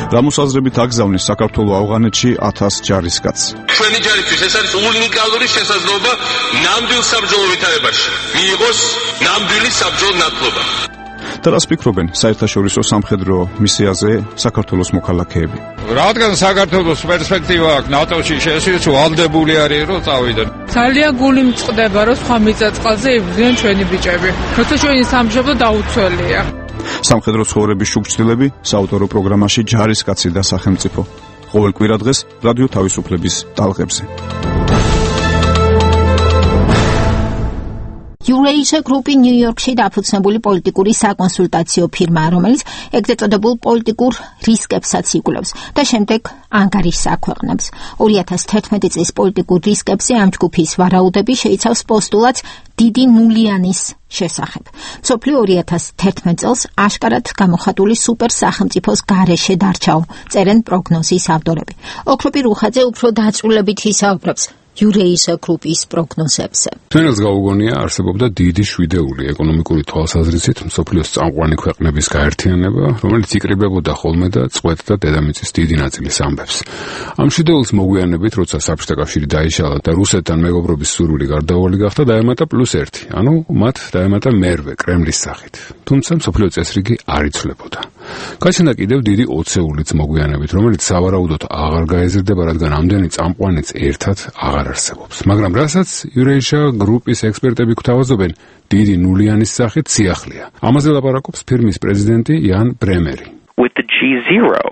რამოსაზრებით აგზავნის საქართველოს ავღანეთში ათას ჯარისკაცს. ჩვენი ჯარისთვის ეს არის უნიკალური შესაძლებლობა ნამდვილ საბრძოლო ვითარებაში მიიღოს ნამდვილი საბრძოლო ნათლობა. და რას ფიქრობენ საერთაშორისო სამხედრო მისიაზე საქართველოს მოქალაქეები? რადგან საქართველოს პერსპექტივა აქვს ნატოში შესვლის ვალდებული არის რომ წავიდონ. ძალიან გული მწყდება რომ სხვა მიწა-წყალზე იბრძვიან ჩვენი ბიჭები. როცა ჩვენი სამშობლო დაუცველია. სამხედრო ცხოვრების შუქჩილები საავტორო პროგრამაში ჯარისკაცი და სახელმწიფო. ყოველ კვირა დღეს რადიო თავისუფლების ტალღებზე. Eurasia Group-ი ნიუ-იორკში დაფუძნებული პოლიტიკური საკონსულტაციო ფირმა, რომელიც ეგრეთ წოდებულ პოლიტიკურ რისკებსაც იკვლევს და შემდეგ ანგარიშს აქვეყნებს. ორი ათას თერთმეტი წლის პოლიტიკურ რისკებზე ამ ჯგუფის ვარაუდები შეიცავს პოსტულატს დიდი ნულიანის შესახებ. მსოფლიო ორი ათას თერთმეტ წელს აშკარად გამოხატული სუპერ სახელმწიფოს გარეშე დარჩაო, წერენ პროგნოზის ავტორები. ოქროპი რუხაძე უფრო დაწვრილებით ისაუბრებს Eurasia Group-ის პროგნოზებზე. ჩვენს გაუგონია არსებობდა დიდი შვიდეული ეკონომიკური თვალსაზრისით მსოფლიოს წამყვანი ქვეყნების გაერთიანება, რომელიც იკრიბებოდა ხოლმე და წყვეტდა დედამიწის დიდი ნაწილის ამბებს. ამ შვიდეულს მოგვიანებით, როცა საბჭოთა კავშირი დაიშალა და რუსეთთან მეგობრობის სურვილი გარდაუვალი გახდა, დაემატა პლუს ერთი, ანუ მათ დაემატა მერვე კრემლის სახით. თუმცა მსოფლიო წესრიგი არ იცვლებოდა. გაჩნდა კიდევ დიდი ოცეულიც მოგვიანებით, რომელიც სავარაუდოდ აღარ გაეზრდება, რადგან ამდენი წამყვანიც ერთად აღარ არსებობს. მაგრამ რასაც Eurasia Group-ის ექსპერტები გვთავაზობენ, დიდი ნულიანის სახით სიახლეა. ამაზე ლაპარაკობს ფირმის პრეზიდენტი იან ბრემერი. With the G zero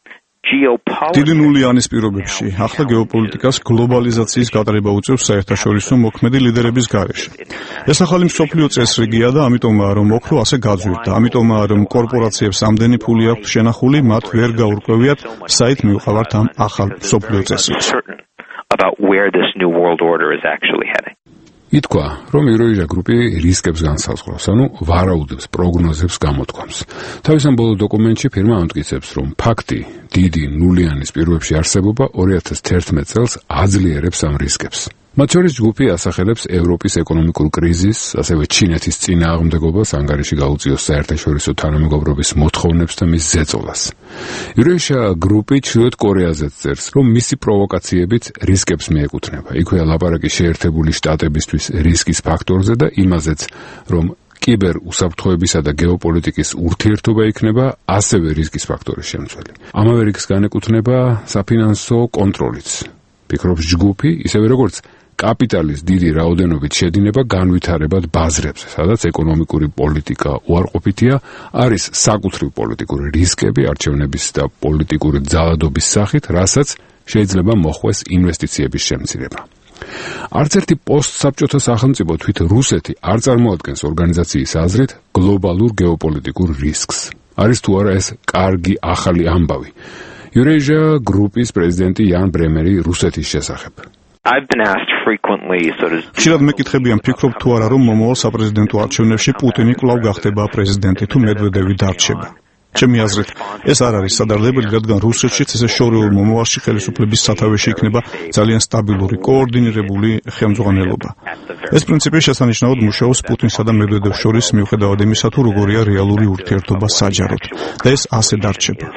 დიდი ნულიანის პირობებში ახლა გეოპოლიტიკას გლობალიზაციის გატარება უწევს საერთაშორისო მოქმედი ლიდერების გარეშე. ეს ახალი მსოფლიო წესრიგია და ამიტომაა რომ ოქრო ასე გაძვირდა. ამიტომაა რომ კორპორაციებს ამდენი ფული აქვთ შენახული, მათ ვერ გაურკვევიათ საით მივყავართ ამ ახალ მსოფლიო წესრიგს. about where this new world order is actually heading. ითქვა, რომ Eurasia Group-ი რისკებს განსაზღვრავს, ანუ ვარაუდებს, პროგნოზებს გამოთქვამს. თავის ამ ბოლო დოკუმენტში ფირმა ამტკიცებს, რომ ფაქტი დიდი ნულიანის პირობებში არსებობა ორი ათას თერთმეტ წელს აძლიერებს ამ რისკებს. მათ შორის ჯგუფი ასახელებს ევროპის ეკონომიკურ კრიზისს, ასევე ჩინეთის წინააღმდეგობას, ანგარიში გაუწიოს საერთაშორისო თანამეგობრობის მოთხოვნებს და მის ზეწოლას. Eurasia Group-ი ჩრდილოეთ კორეაზეც წერს, რომ მისი პროვოკაციებით რისკებს მიეკუთვნება. იქვეა ლაპარაკი შეერთებული შტატებისთვის რისკის ფაქტორზე და იმაზეც, რომ კიბერ უსაფრთხოებისა და გეოპოლიტიკის ურთიერთობა იქნება ასევე რისკის ფაქტორის შემცველი. ამავე რისკს განეკუთვნება საფინანსო კონტროლიც. ფიქრობს ჯგუფი, ისევე როგორც კაპიტალის დიდი რაოდენობით შედინება განვითარებად ბაზრებზე, სადაც ეკონომიკური პოლიტიკა უარყოფითია, არის საკუთრივ პოლიტიკური რისკები არჩევნების და პოლიტიკური ძალადობის სახით, რასაც შეიძლება მოხვეს ინვესტიციების შემცირება. არც ერთი პოსტსაბჭოთა სახელმწიფო თვით რუსეთი არ წარმოადგენს ორგანიზაციის აზრით გლობალურ გეოპოლიტიკურ რისკს. არის თუ არა ეს კარგი ახალი ამბავი. Eurasia Group-ის პრეზიდენტი იან ბრემერი რუსეთის შესახებ. I've been asked frequently sort of ხშირად მეკითხებიან ფიქრობ თუ არა რომ მომავალ საპრეზიდენტო არჩევნებში პუტინი კვლავ გახდება პრეზიდენტი თუ მედვედევი დარჩება. ჩემი აზრით, ეს არ არის სადარდებელი, რადგან რუსეთშიც ესე შორეულ მომავალში ხელისუფლების სათავეში იქნება ძალიან სტაბილური, კოორდინირებული ხელმძღვანელობა. ეს პრინციპი შესანიშნავად მუშაობს პუტინსა და მედვედევს შორის, მიუხედავად იმისა, თუ როგორია რეალური ურთიერთობა საჯაროდ. და ეს ასე დარჩება.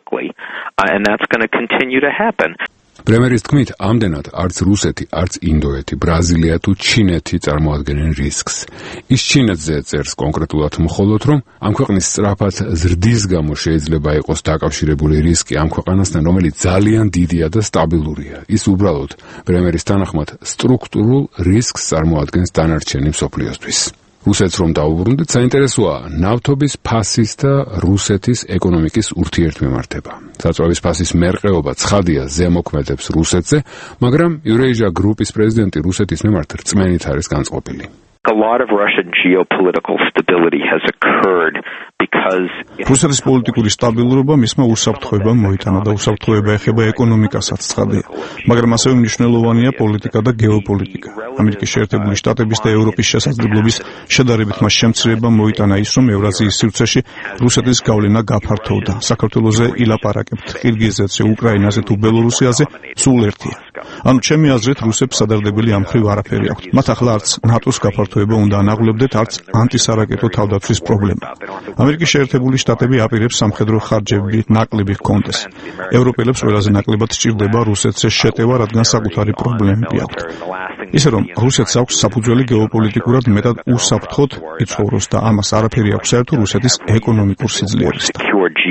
and that's going to continue to happen. ბრემერის თქმით, ამდენად არც რუსეთი, არც ინდოეთი, ბრაზილია თუ ჩინეთი წარმოადგენენ რისკს. ის ჩინეთზე წერს კონკრეტულად მხოლოდ, რომ ამ ქვეყნის სწრაფად ზრდის გამო შეიძლება იყოს დაკავშირებული რისკი ამ ქვეყანასთან, რომელიც ძალიან დიდია და სტაბილურია. ის უბრალოდ ბრემერის თანახმად სტრუქტურულ რისკს წარმოადგენს დანარჩენი მსოფლიოსთვის. რუსეთს რომ დაუბრუნდეთ, საინტერესოა ნავთობის ფასის და რუსეთის ეკონომიკის ურთიერთმემართება. საწვავის ფასის მერყეობა ცხადია ზემოქმედებს რუსეთზე, მაგრამ Eurasia Group-ის პრეზიდენტი რუსეთის მიმართ რწმენით არის განწყობილი. A lot of Russian geopolitical stability has occurred because რუსეთის პოლიტიკური სტაბილურობა მისმა უსაფრთხოებამ მოიტანა და უსაფრთხოება ეხება ეკონომიკასაც ცხადია, მაგრამ ასევე მნიშვნელოვანია პოლიტიკა და გეოპოლიტიკა. ამერიკის შეერთებული შტატების და ევროპის შესაძლებლობის შედარებით მას შემცირება მოიტანა ის, რომ ევრაზიის სივრცეში რუსეთის გავლენა გაფართოვდა. საქართველოზე ილაპარაკებთ, ყირგიზეთზე, უკრაინაზე თუ ბელორუსიაზე სულ ერთია. ანუ ჩემი აზრით რუსებს სადარდებელი ამ ხრივ არაფერი აქვთ. მათ ახლა არც ნატოს გაფართოება უნდა ანაღლებდეთ, არც ანტისარაკეტო თავდაცვის პრობლემა. ამერიკის შეერთებული შტატები შტატები აპირებს სამხედრო ხარჯები ნაკლები ჰქონდეს. ევროპელებს ყველაზე ნაკლებად სჭირდება რუსეთზე შეტევა, რადგან საკუთარი პრობლემები აქვთ. ისე რომ რუსეთს აქვს საფუძველი გეოპოლიტიკურად მეტად უსაფრთხოდ იცხოვროს და ამას არაფერი აქვს საერთო რუსეთის ეკონომიკურ სიძლიერესთან.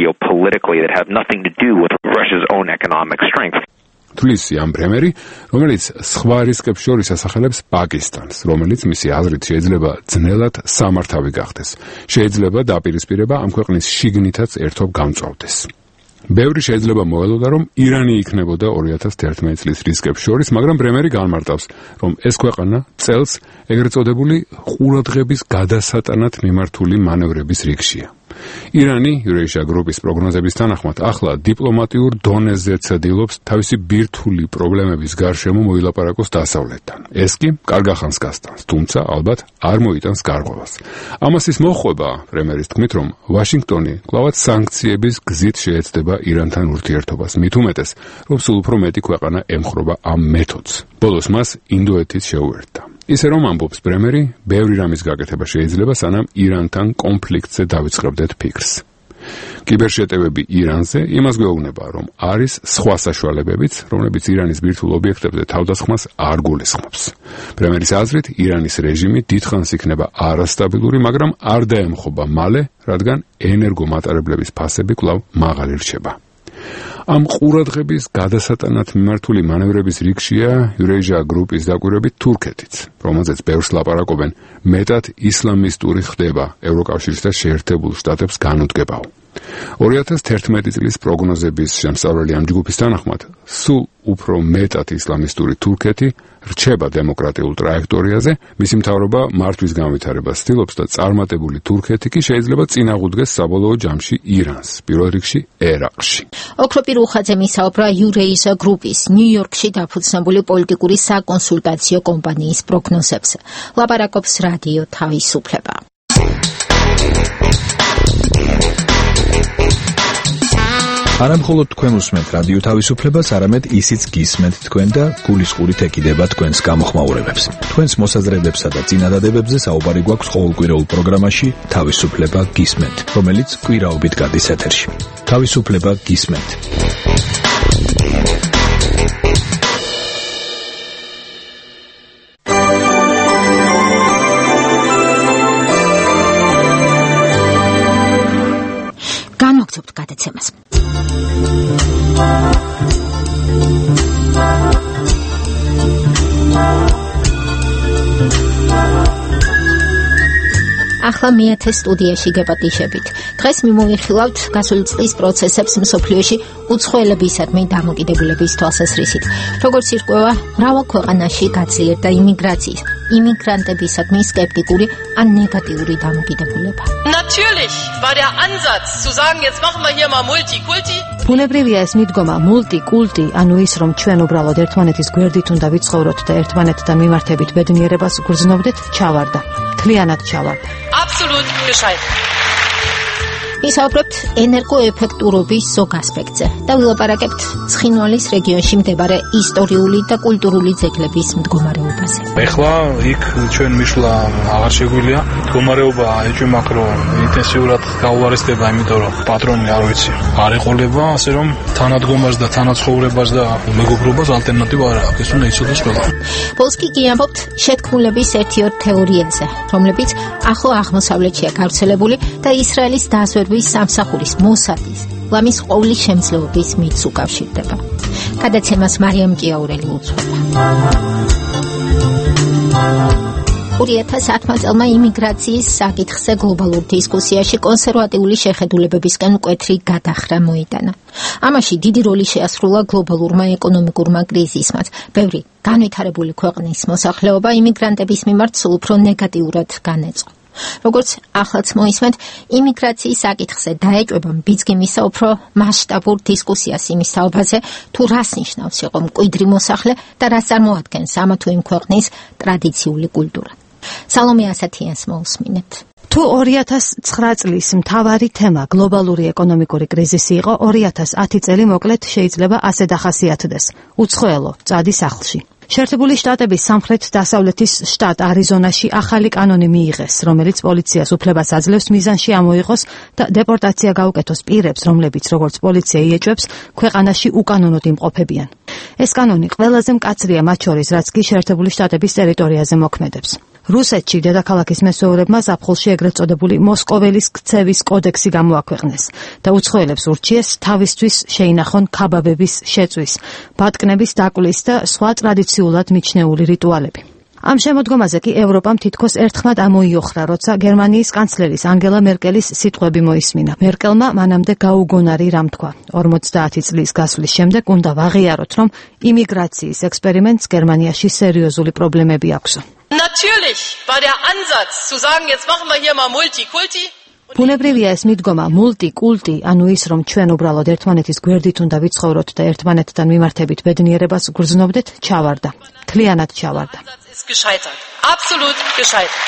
თulis ამ პრემიერი, რომელიც სხვა რისკებს შორის ასახელებს პაკისტანს, რომელიც მისი აზრით შეიძლება ძნელად სამართავი გახდეს. შეიძლება დაპირისპირება ამ ქვეყნის შიგნითაც ერთობ გამწვავდეს. ბევრი შეიძლება მოელოდა, რომ ირანი იქნებოდა ორი ათას ერთმანეტ წლის რისკებს შორის, მაგრამ პრემიერი განმარტავს, რომ ეს ქვეყანა წელს ეგრეთ წოდებული ყურადღების გადასატანად მიმართული მანევრების რიგშია. ირანი Eurasia Group-ის პროგნოზების თანახმად ახლა დიპლომატიურ დონეზე ცდილობს თავისი ბირთვული პრობლემების გარშემო მოილაპარაკოს დასავლეთთან. ეს კი კარგახანს გასტანს, თუმცა ალბათ არ მოიტანს გარღვევას. ამას ის მოხვება, პრემიერის თქმით, რომ ვაშინგტონი კვლავაც სანქციების გზით შეეცდება ირანთან ურთიერთობას, მით უმეტეს, რომ სულ უფრო მეტი ქვეყანა ემხრობა ამ მეთოდს. ბოლოს მას ინდოეთიც შეუერთდა. ისე რომ ამბობს პრემიერი, ბევრი რამის გაკეთება შეიძლება, სანამ ირანთან კონფლიქტზე დავიწყებდეთ ფიქრს. კიბერშეტევები ირანზე იმას გვეუბნება, რომ არის სხვა საშუალებებიც, რომლებიც ირანის ბირთვულ ობიექტებზე თავდასხმას არ გულისხმობს. პრემიერის აზრით, ირანის რეჟიმი დიდხანს იქნება არასტაბილური, მაგრამ არ დაემხობა მალე, რადგან ენერგომატარებლების ფასები კვლავ მაღალი რჩება. ამ ყურადღების გადასატანად მიმართული მანევრების რიგშია Eurasia Group-ის დაკვირვებით თურქეთიც, რომელზეც ბევრს ლაპარაკობენ, მეტად ისლამისტური ხდება ევროკავშირის და შეერთებულ შტატებს განუდგებაო. ორი ათას ერთმანეტ წლის პროგნოზების შემსწავლელი ამ ჯგუფის თანახმად, სულ უფრო მეტად ისლამისტური თურქეთი რჩება დემოკრატიულ ტრაექტორიაზე, მისი მთავრობა მართვის განვითარებას ცდილობს და წარმატებული თურქეთი კი შეიძლება წინაღუდგეს საბოლოო ჯამში ირანს, პირველ რიგში ერაყში. ოქროპირ უხაძე მისაუბრა Eurasia Group-ის ნიუ-იორკში დაფუძნებული პოლიტიკური საკონსულტაციო კომპანიის პროგნოზებზე. ლაპარაკობს რადიო თავისუფლება. არა მხოლოდ თქვენ უსმენთ რადიო თავისუფლებას, არამედ ისიც გისმენთ თქვენ და გულისყურით ეკიდება თქვენს გამოხმაურებებს. თქვენს მოსაზრებებსა და წინადადებებზე საუბარი გვაქვს ყოველკვირეულ პროგრამაში თავისუფლება გისმენთ, რომელიც კვირაობით გადის ეთერში. თავისუფლება გისმენთ. განვაგრძობთ გადაცემას. ახლა მეათე სტუდიაში გეპატიშებით. დღეს მიმოვიხილავთ გასული წლის პროცესებს მსოფლიოში უცხოელებისადმი დამოკიდებულების თვალსაზრისით. როგორც ირკვევა, მრავალ ქვეყანაში გაძლიერდა იმიგრაციის, იმიგრანტებისადმი სკეპტიკური ან ნეგატიური დამოკიდებულება. Natürlich war der Ansatz zu sagen, jetzt machen wir hier mal Multikulti. ბუნებრივია ეს მიდგომა მულტიკულტი, ანუ ის რომ ჩვენ უბრალოდ ერთმანეთის გვერდით უნდა ვიცხოვროთ და ერთმანეთთან მიმართებით ბედნიერებას გრძნობდეთ, ჩავარდა. მთლიანად ჩავარდა. Absolut gescheitert. ვისაუბრებთ ენერგოეფექტურობის ზოგ ასპექტზე და ვილაპარაკებთ ცხინვალის რეგიონში მდებარე ისტორიული და კულტურული ძეგლების მდგომარეობაზე. ეხლა იქ ჩვენ მისვლა აღარ შეგვიძლია. მდგომარეობა ეჭვმაქ რომ ინტენსიურად გაუარესდება, იმიტომ რომ პატრონი არ ვიცი. არ ეყოლება, ასე რომ თანადგომას და თანაცხოვრებას და მეგობრობას ალტერნატივა არ აქვს. ეს უნდა იცოდეს ყველა. პოლსკი კი ამბობთ შეთქმულების ერთი-ორ თეორიაზე, რომლებიც ახლო აღმოსავლეთშია გავრცელებული და ისრაელის დაზვერვის სამსახურის მოსადის ლამის ყოვლის შემძლეობის მითს უკავშირდება. გადაცემას მარიამ ჭიაურელი უძღვება. ორი ათას ათმა წელმა იმიგრაციის საკითხზე გლობალურ დისკუსიაში კონსერვატიული შეხედულებებისკენ მკვეთრი გადახრა მოიტანა. ამაში დიდი როლი შეასრულა გლობალურმა ეკონომიკურმა კრიზისმაც. ბევრი განვითარებული ქვეყნის მოსახლეობა იმიგრანტების მიმართ სულ უფრო ნეგატიურად განეწყო. როგორც ახლაც მოისმენთ, იმიგრაციის საკითხზე დაეჭვება ბიძგიმისა უფრო მასშტაბურ დისკუსიას იმის თაობაზე, თუ რას ნიშნავს იყო მკვიდრი მოსახლე და რას წარმოადგენს ამა თუ იმ ქვეყნის ტრადიციული კულტურა. სალომე ასათიანს მოусმინეთ. თუ ორი ათას ცხრა წლის მთავარი თემა გლობალური ეკონომიკური კრიზისი იყო, ორი ათას ათი წელი მოკლედ შეიძლება ასე დახასიათდეს. უცხოელო, წადი სახლში. შეერთებული შტატების სამხრეთ-დასავლეთის შტატ არიზონაში ახალი კანონი მიიღეს, რომელიც პოლიციას უფლებას აძლევს მიზანში ამოიღოს და დეპორტაცია გაუკეთოს პირებს, რომლებიც როგორც პოლიცია იეჭვებს, ქვეყანაში უკანონოდ იმყოფებიან. ეს კანონი ყველაზე მკაცრია მათ შორის, რაც კი შეერთებული შტატების ტერიტორიაზე მოქმედებს. რუსეთში დედაქალაქის მესვეურებმა ზაფხულში ეგრეთ წოდებული მოსკოველის ქცევის კოდექსი გამოაქვეყნეს და უცხოელებს ურჩიეს თავისთვის შეინახონ ქაბაბების შეწვის, ბატკნების დაკლის და სხვა ტრადიციულად მიჩნეული რიტუალები. ამ შემოდგომაზე კი ევროპამ თითქოს ერთხმად ამოიოხრა, როცა გერმანიის კანცლერის ანგელა მერკელის სიტყვები მოისმინა. მერკელმა მანამდე გაუგონარი რამ თქვა. ორმოცდაათი წლის გასვლის შემდეგ უნდა ვაღიაროთ, რომ იმიგრაციის ექსპერიმენტს გერმანიაში სერიოზული პრობლემები აქვს. Natürlich war der Ansatz zu sagen, jetzt machen wir hier mal Multikulti. ბუნებრივია ეს მიდგომა მულტიკულტი, ანუ ის რომ ჩვენ უბრალოდ ერთმანეთის გვერდით უნდა ვიცხოვროთ და ერთმანეთთან მიმართებით ბედნიერებას გრძნობდეთ, ჩავარდა. მთლიანად ჩავარდა. Ist gescheitert. Absolut gescheitert.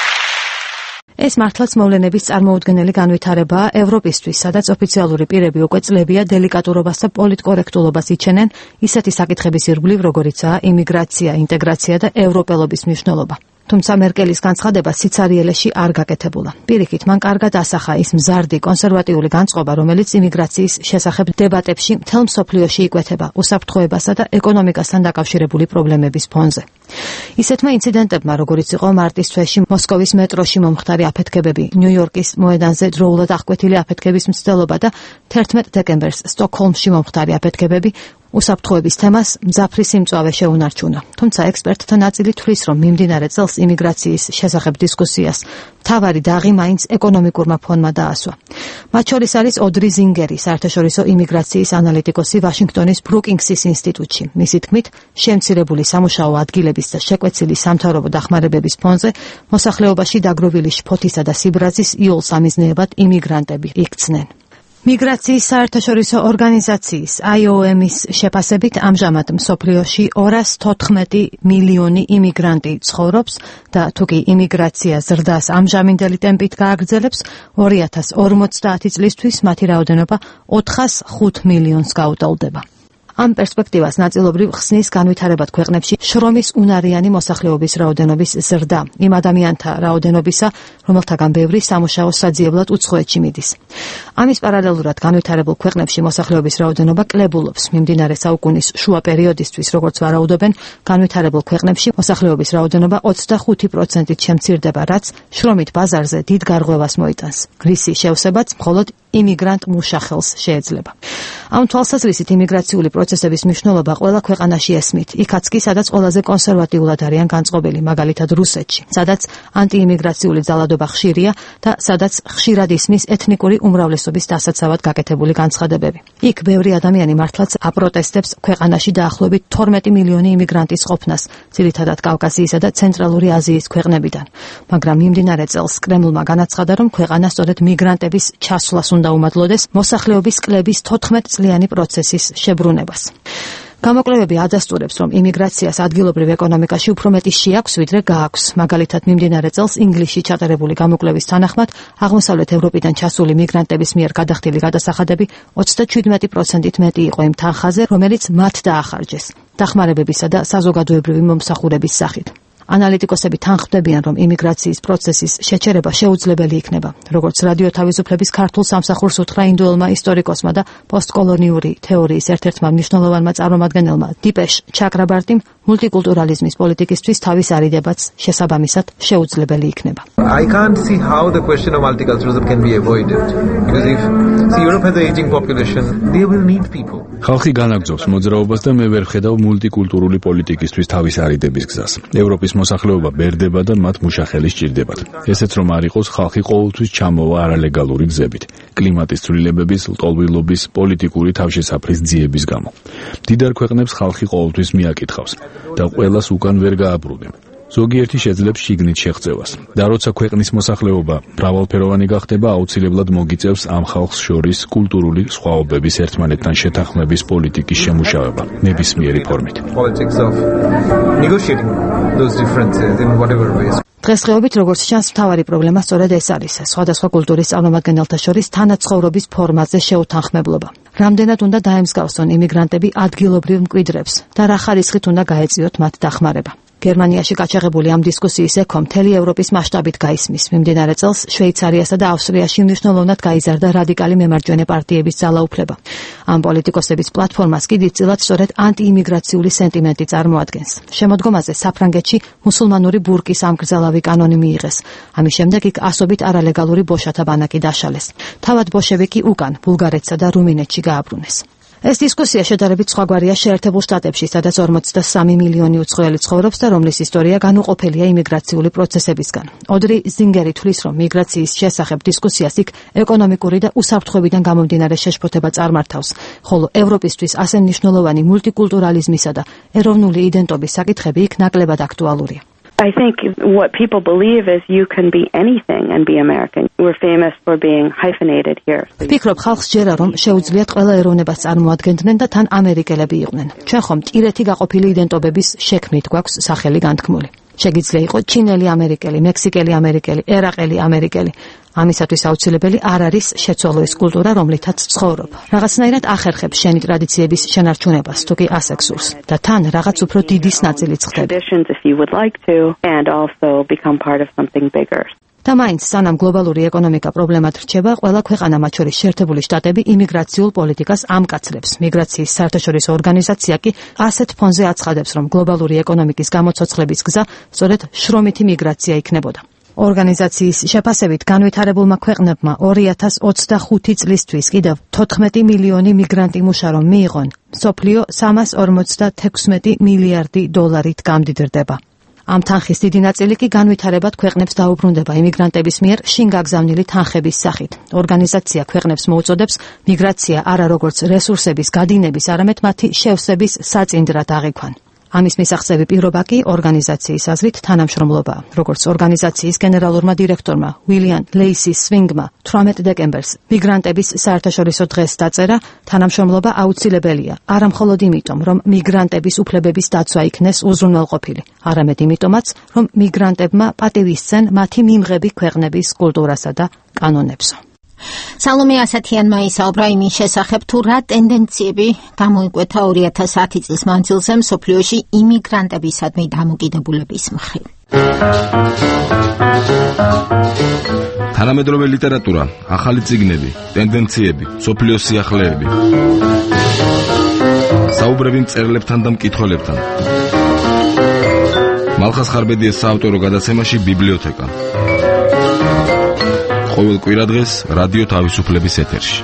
ეს მართლაც მოვლენების წარმოუდგენელი განვითარებაა ევროპისთვის, სადაც ოფიციალური პირები უკვე წლებია დელიკატურობას და პოლიტკორექტულობას იჩენენ ისეთი საკითხების ირგვლივ, როგორიცაა იმიგრაცია, ინტეგრაცია და ევროპელობის მნიშვნელობა. თუმცა მერკელის განცხადება სიცარიელეში არ გაკეთებულა. პირიქით, მან კარგად ასახა ის მზარდი კონსერვატიული განწყობა, რომელიც იმიგრაციის შესახებ დებატებში მთელ მსოფლიოში იკვეთება უსაფრთხოებასა და ეკონომიკასთან დაკავშირებული პრობლემების ფონზე. ისეთმა ინციდენტებმა, როგორიც იყო მარტის თვეში მოსკოვის მეტროში მომხდარი აფეთქებები, ნიუ-იორკის მოედანზე დროულად აღკვეთილი აფეთქების მცდელობა და თერთმეტ დეკემბერს სტოკჰოლმში მომხდარი აფეთქებები უსაფრთხოების თემას მძაფრი სიმწვავე შეუნარჩუნა. თუმცა ექსპერტთა ნაწილი თვლის, რომ მიმდინარე წელს იმიგრაციის შესახებ დისკუსიას მთავარი დაღი მაინც ეკონომიკურმა ფონმა დაასვა. მათ შორის არის ოდრი ზინგერი, საერთაშორისო იმიგრაციის ანალიტიკოსი ვაშინგტონის ბრუკინგსის ინსტიტუტში. მისი თქმით, შემცირებული სამუშაო ადგილების და შეკვეცილი სამთავრობო დახმარებების ფონზე მოსახლეობაში დაგროვილი შფოთისა და სიბრაძის იოლს ამიზნეებად იმიგრანტები იქცნენ. მიგრაციის საერთაშორისო ორგანიზაციის I O M-ის შეფასებით ამჟამად მსოფლიოში ორას თოთხმეტი მილიონი იმიგრანტი ცხოვრობს და თუკი იმიგრაცია ზრდას ამჟამინდელი ტემპით გააგრძელებს, ორი ათას ორმოცდაათი წლისთვის მათი რაოდენობა ოთხას ხუთ მილიონს გაუტოლდება. ამ პერსპექტივას ნაწილობრივ ხსნის განვითარებად ქვეყნებში შრომის უნარიანი მოსახლეობის რაოდენობის ზრდა, იმ ადამიანთა რაოდენობისა, რომელთაგან ბევრი სამუშაო საძიებლად უცხოეთში მიდის. ამის პარალელურად განვითარებულ ქვეყნებში მოსახლეობის რაოდენობა კლებულობს. მიმდინარე საუკუნის შუა პერიოდისთვის, როგორც ვარაუდობენ, განვითარებულ ქვეყნებში მოსახლეობის რაოდენობა ოცდახუთი პროცენტით შემცირდება, რაც შრომით ბაზარზე დიდ გარღვევას მოიტანს. რისი შევსებაც მხოლოდ იმიგრანტ მუშახელს შეეძლება. ამ თვალსაზრისით იმიგრაციული პროცესების მნიშვნელობა ყველა ქვეყანაში ესმით. იქაც კი, სადაც ყველაზე კონსერვატიულად არიან განწყობილი, მაგალითად რუსეთში, სადაც ანტიიმიგრაციული ძალადობა ხშირია და სადაც ხშირად ისმის ეთნიკური უმრავლესობის დასაცავად გაკეთებული განცხადებები. იქ ბევრი ადამიანი მართლაც აპროტესტებს ქვეყანაში დაახლოებით თორმეტი მილიონი იმიგრანტის ყოფნას, ძირითადად კავკასიისა და ცენტრალური აზიის ქვეყნებიდან. მაგრამ მიმდინარე წელს კრემლმა განაცხადა, რომ ქვეყანა სწორედ მიგრანტების ჩასვლას უნდა უმადლოდეს მოსახლეობის კლების თოთხმეტ წლიანი პროცესის შებრუნებას. გამოკვლევები ადასტურებს, რომ იმიგრაციას ადგილობრივ ეკონომიკაში უფრო მეტი შეაქვს, ვიდრე გააქვს. მაგალითად, მიმდინარე წელს ინგლისში ჩატარებული გამოკვლევის თანახმად, აღმოსავლეთ ევროპიდან ჩასული მიგრანტების მიერ გადახდილი გადასახადები ოცდაჩვიდმეტი პროცენტით მეტი იყო იმ თანხაზე, რომელიც მათ დაახარჯეს დახმარებებისა და საზოგადოებრივი მომსახურების სახით. ანალიტიკოსები თანხმდებიან, რომ იმიგრაციის პროცესის შეჩერება შეუძლებელი იქნება. როგორც რადიო თავისუფლების ქართულ სამსახურს უთხრა ინდოელმა ისტორიკოსმა და პოსტკოლონიური თეორიის ერთ-ერთმა მნიშვნელოვანმა წარმომადგენელმა დიპეშ ჩაკრაბარტიმ, multiculturalismის პოლიტიკისთვის თავის არიდებაც შესაბამისად შეუძლებელი იქნება. I can't see how the question of multiculturalism can be avoided. Because if see, Europe has an aging population, they will need people. ხალხი განაგრძობს მოძრაობას და მე ვერ ხედავ მულტიკულტურული პოლიტიკისთვის თავის არიდების გზას. ევროპის მოსახლეობა ბერდება და მათ მუშახელი სჭირდებათ. ესეც რომ არ იყოს, ხალხი ყოველთვის ჩამოვა არალეგალური გზებით, კლიმატის ცვლილებების, ლტოლვილობის, პოლიტიკური თავშესაფრის ძიების გამო. მდიდარ ქვეყნებს ხალხი ყოველთვის მიაკითხავს და ყველას უკან ვერ გააბრუნებ. ზოგიერთი შეძლებს შიგნით შეღწევას. და როცა ქვეყნის მოსახლეობა მრავალფეროვანი გახდება, აუცილებლად მოგიწევს ამ ხალხს შორის კულტურული სხვაობების ერთმანეთთან შეთანხმების პოლიტიკის შემუშავება ნებისმიერი ფორმით. Politics of negotiating those differences in whatever ways. დღესდღეობით როგორც ჩანს, მთავარი პრობლემა სწორედ ეს არის. სხვადასხვა კულტურის წარმომადგენელთა შორის თანაცხოვრობის ფორმაზე შეუთანხმებლობა. რამდენად უნდა დაემსგავსონ იმიგრანტები ადგილობრივ მკვიდრებს და რა ხარისხით უნდა გაეწიოთ მათ დახმარება. გერმანიაში გაჩაღებული ამ დისკუსიის ექო მთელი ევროპის მასშტაბით გაისმის. მიმდინარე წელს შვეიცარიასა და ავსტრიაში მნიშვნელოვნად გაიზარდა რადიკალი მემარჯვენე პარტიების ძალაუფლება. ამ პოლიტიკოსების პლატფორმას კი დიდწილად სწორედ ანტიიმიგრაციული სენტიმენტი წარმოადგენს. შემოდგომაზე საფრანგეთში მუსულმანური ბურკის ამგრძელავი კანონი მიიღეს. ამის შემდეგ იქ ასობით არალეგალური ბოშათა ბანაკი დაშალეს. თავად ბოშევიკი უკან ბულგარეთსა და რუმინეთში გააბრუნეს. ეს დისკუსია შედარებით სხვაგვარია შეერთებულ შტატებში, სადაც ორმოცდასამი მილიონი უცხოელი ცხოვრობს და რომლის ისტორია განუყოფელია იმიგრაციული პროცესებისგან. ოდრი ზინგერი თვლის, რომ მიგრაციის შესახებ დისკუსიას იქ ეკონომიკური და უსაფრთხოებიდან გამომდინარე შეშფოთება წარმართავს, ხოლო ევროპისთვის ასე მნიშვნელოვანი მულტიკულტურალიზმისა და ეროვნული იდენტობის საკითხები იქ ნაკლებად აქტუალურია. I think what people believe is you can be anything and be American. We're famous for being hyphenated here. ფიქრობ ხალხს ჯერა რომ შეუძლიათ ყველა ეროვნებას წარმოადგენდნენ და თან ამერიკელები იყვნენ. ჩვენ ხომ ტირეთი გაყოფილი იდენტობების შექმნით გვაქვს სახელი განთქმული. შეგიძლია იყოს ჩინელი ამერიკელი, მექსიკელი ამერიკელი, ერაყელი ამერიკელი. ამისათვის აუცილებელი არ არის შეცვალო ეს კულტურა, რომლითაც ცხოვრობ. რაღაცნაირად ახერხებს შენი ტრადიციების შენარჩუნებას, თუ კი ასექსურს და თან რაღაც უფრო დიდის ნაწილიც ხდება. და მაინც სანამ გლობალური ეკონომიკა პრობლემად რჩება, ყველა ქვეყანა, მათ შორის შეერთებული შტატები, იმიგრაციულ პოლიტიკას ამკაცრებს. მიგრაციის საერთაშორისო ორგანიზაცია კი ასეთ ფონზე აცხადებს, რომ გლობალური ეკონომიკის გამოცოცხლების გზა სწორედ შრომითი მიგრაცია იქნებოდა. ორგანიზაციის შეფასებით განვითარებულმა ქვეყნებმა ორი ათას ოცდახუთი წლისთვის კიდევ თოთხმეტი მილიონი მიგრანტი მუშა რომ მიიღონ, მსოფლიო სამას ორმოცდათექვსმეტი მილიარდი დოლარით გამდიდრდება. ამ თანხის დიდი ნაწილი კი განვითარებად ქვეყნებს დაუბრუნდება იმიგრანტების მიერ შინ გაგზავნილი თანხების სახით. ორგანიზაცია ქვეყნებს მოუწოდებს მიგრაცია არა როგორც რესურსების გადინების, არამედ მათი შევსების საწინდრად აღიქვან. ამის მისაღწევი პირობა კი ორგანიზაციის აზრით თანამშრომლობაა. როგორც ორგანიზაციის გენერალურმა დირექტორმა უილიამ ლეისის სვინგმა თვრამეტ დეკემბერს მიგრანტების საერთაშორისო დღეს დაწერა, თანამშრომლობა აუცილებელია, არა მხოლოდ იმიტომ, რომ მიგრანტების უფლებების დაცვა იქნეს უზრუნველყოფილი, არამედ იმიტომაც, რომ მიგრანტებმა პატივისცენ მათი მიმღები ქვეყნების კულტურასა და კანონებსო. სალომე ასათიანმა ისაუბრა იმის შესახებ, თუ რა ტენდენციები გამოიკვეთა ორი ათას ათი წლის მანძილზე მსოფლიოში იმიგრანტებისადმი დამოკიდებულების მხრივ. თანამედროვე ლიტერატურა, ახალი წიგნები, ტენდენციები, მსოფლიოს სიახლეები. საუბრები მწერლებთან და მკითხველებთან. მალხას ხარბედიას საავტორო გადაცემაში ბიბლიოთეკა. ყოველ კვირადღეს რადიო თავისუფლების ეთერში.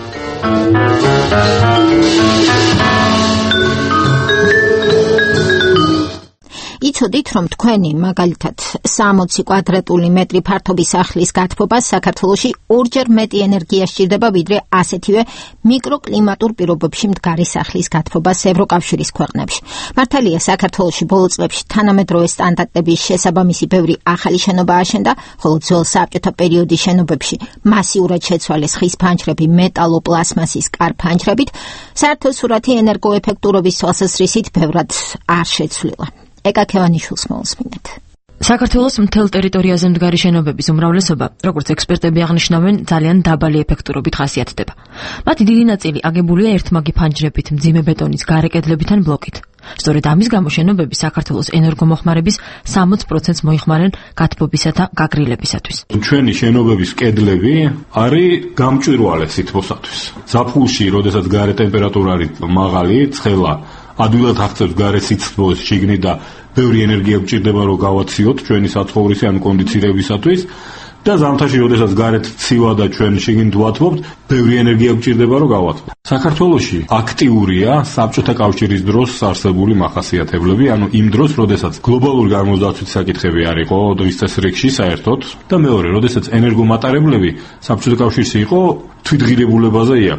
იცოდით, რომ თქვენი მაგალითად სამოცი კვადრატული მეტრი ფართობის სახლის გათბობას საქართველოში ორჯერ მეტი ენერგია სჭირდება, ვიდრე ასეთივე მიკროკლიმატურ პირობებში მდგარი სახლის გათბობას ევროკავშირის ქვეყნებში. მართალია, საქართველოში ბოლო წლებში თანამედროვე სტანდარტების შესაბამისი ბევრი ახალი შენობა აშენდა, ხოლო ძველ საბჭოთა პერიოდის შენობებში მასიურად შეცვალეს ხის ფანჯრები მეტალო-პლასმასის კარ-ფანჯრებით, საერთო სურათი ენერგოეფექტურობის თვალსაზრისით ბევრად არ შეცვლილა. ეკა ქევანიშვილს მოусმინეთ. საქართველოს მთელ ტერიტორიაზე მდგარი შენობების უმრავლესობა, როგორც ექსპერტები აღნიშნავენ, ძალიან დაბალი ეფექტურობით ხასიათდება. მათი დიდი ნაწილი აგებულია ერთმაგი ფანჯრებით, მძიმე ბეტონის გარე კედლებით ან ბლოკით. სწორედ ამის გამო შენობები საქართველოს ენერგომოხმარების სამოცი პროცენტს მოიხმარენ გათბობისა და გაგრილებისათვის. ჩვენი შენობების კედლები არის გამჭვირვალე სითბოსათვის. ზაფხულში, როდესაც გარე ტემპერატურა არის მაღალი, ცხელა ადვილად აღწევს გარე სითბოს შიგნით და ბევრი ენერგია გვჭირდება რომ გავაციოთ ჩვენი საცხოვრისი ან კონდიცირებისათვის და ზამთარში როდესაც გარეთ ცივა და ჩვენ შიგნით ვათბობთ, ბევრი ენერგია გვჭირდება რომ გავათბოთ. საქართველოში აქტიურია საბჭოთა კავშირის დროს არსებული მახასიათებლები, ანუ იმ დროს, როდესაც გლობალური გამოსდაცვითი საკითხები არ იყო დღის წესრიგში საერთოდ და მეორე, როდესაც ენერგომატარებლები საბჭოთა კავშირში იყო თვითღირებულებაზე იაფი.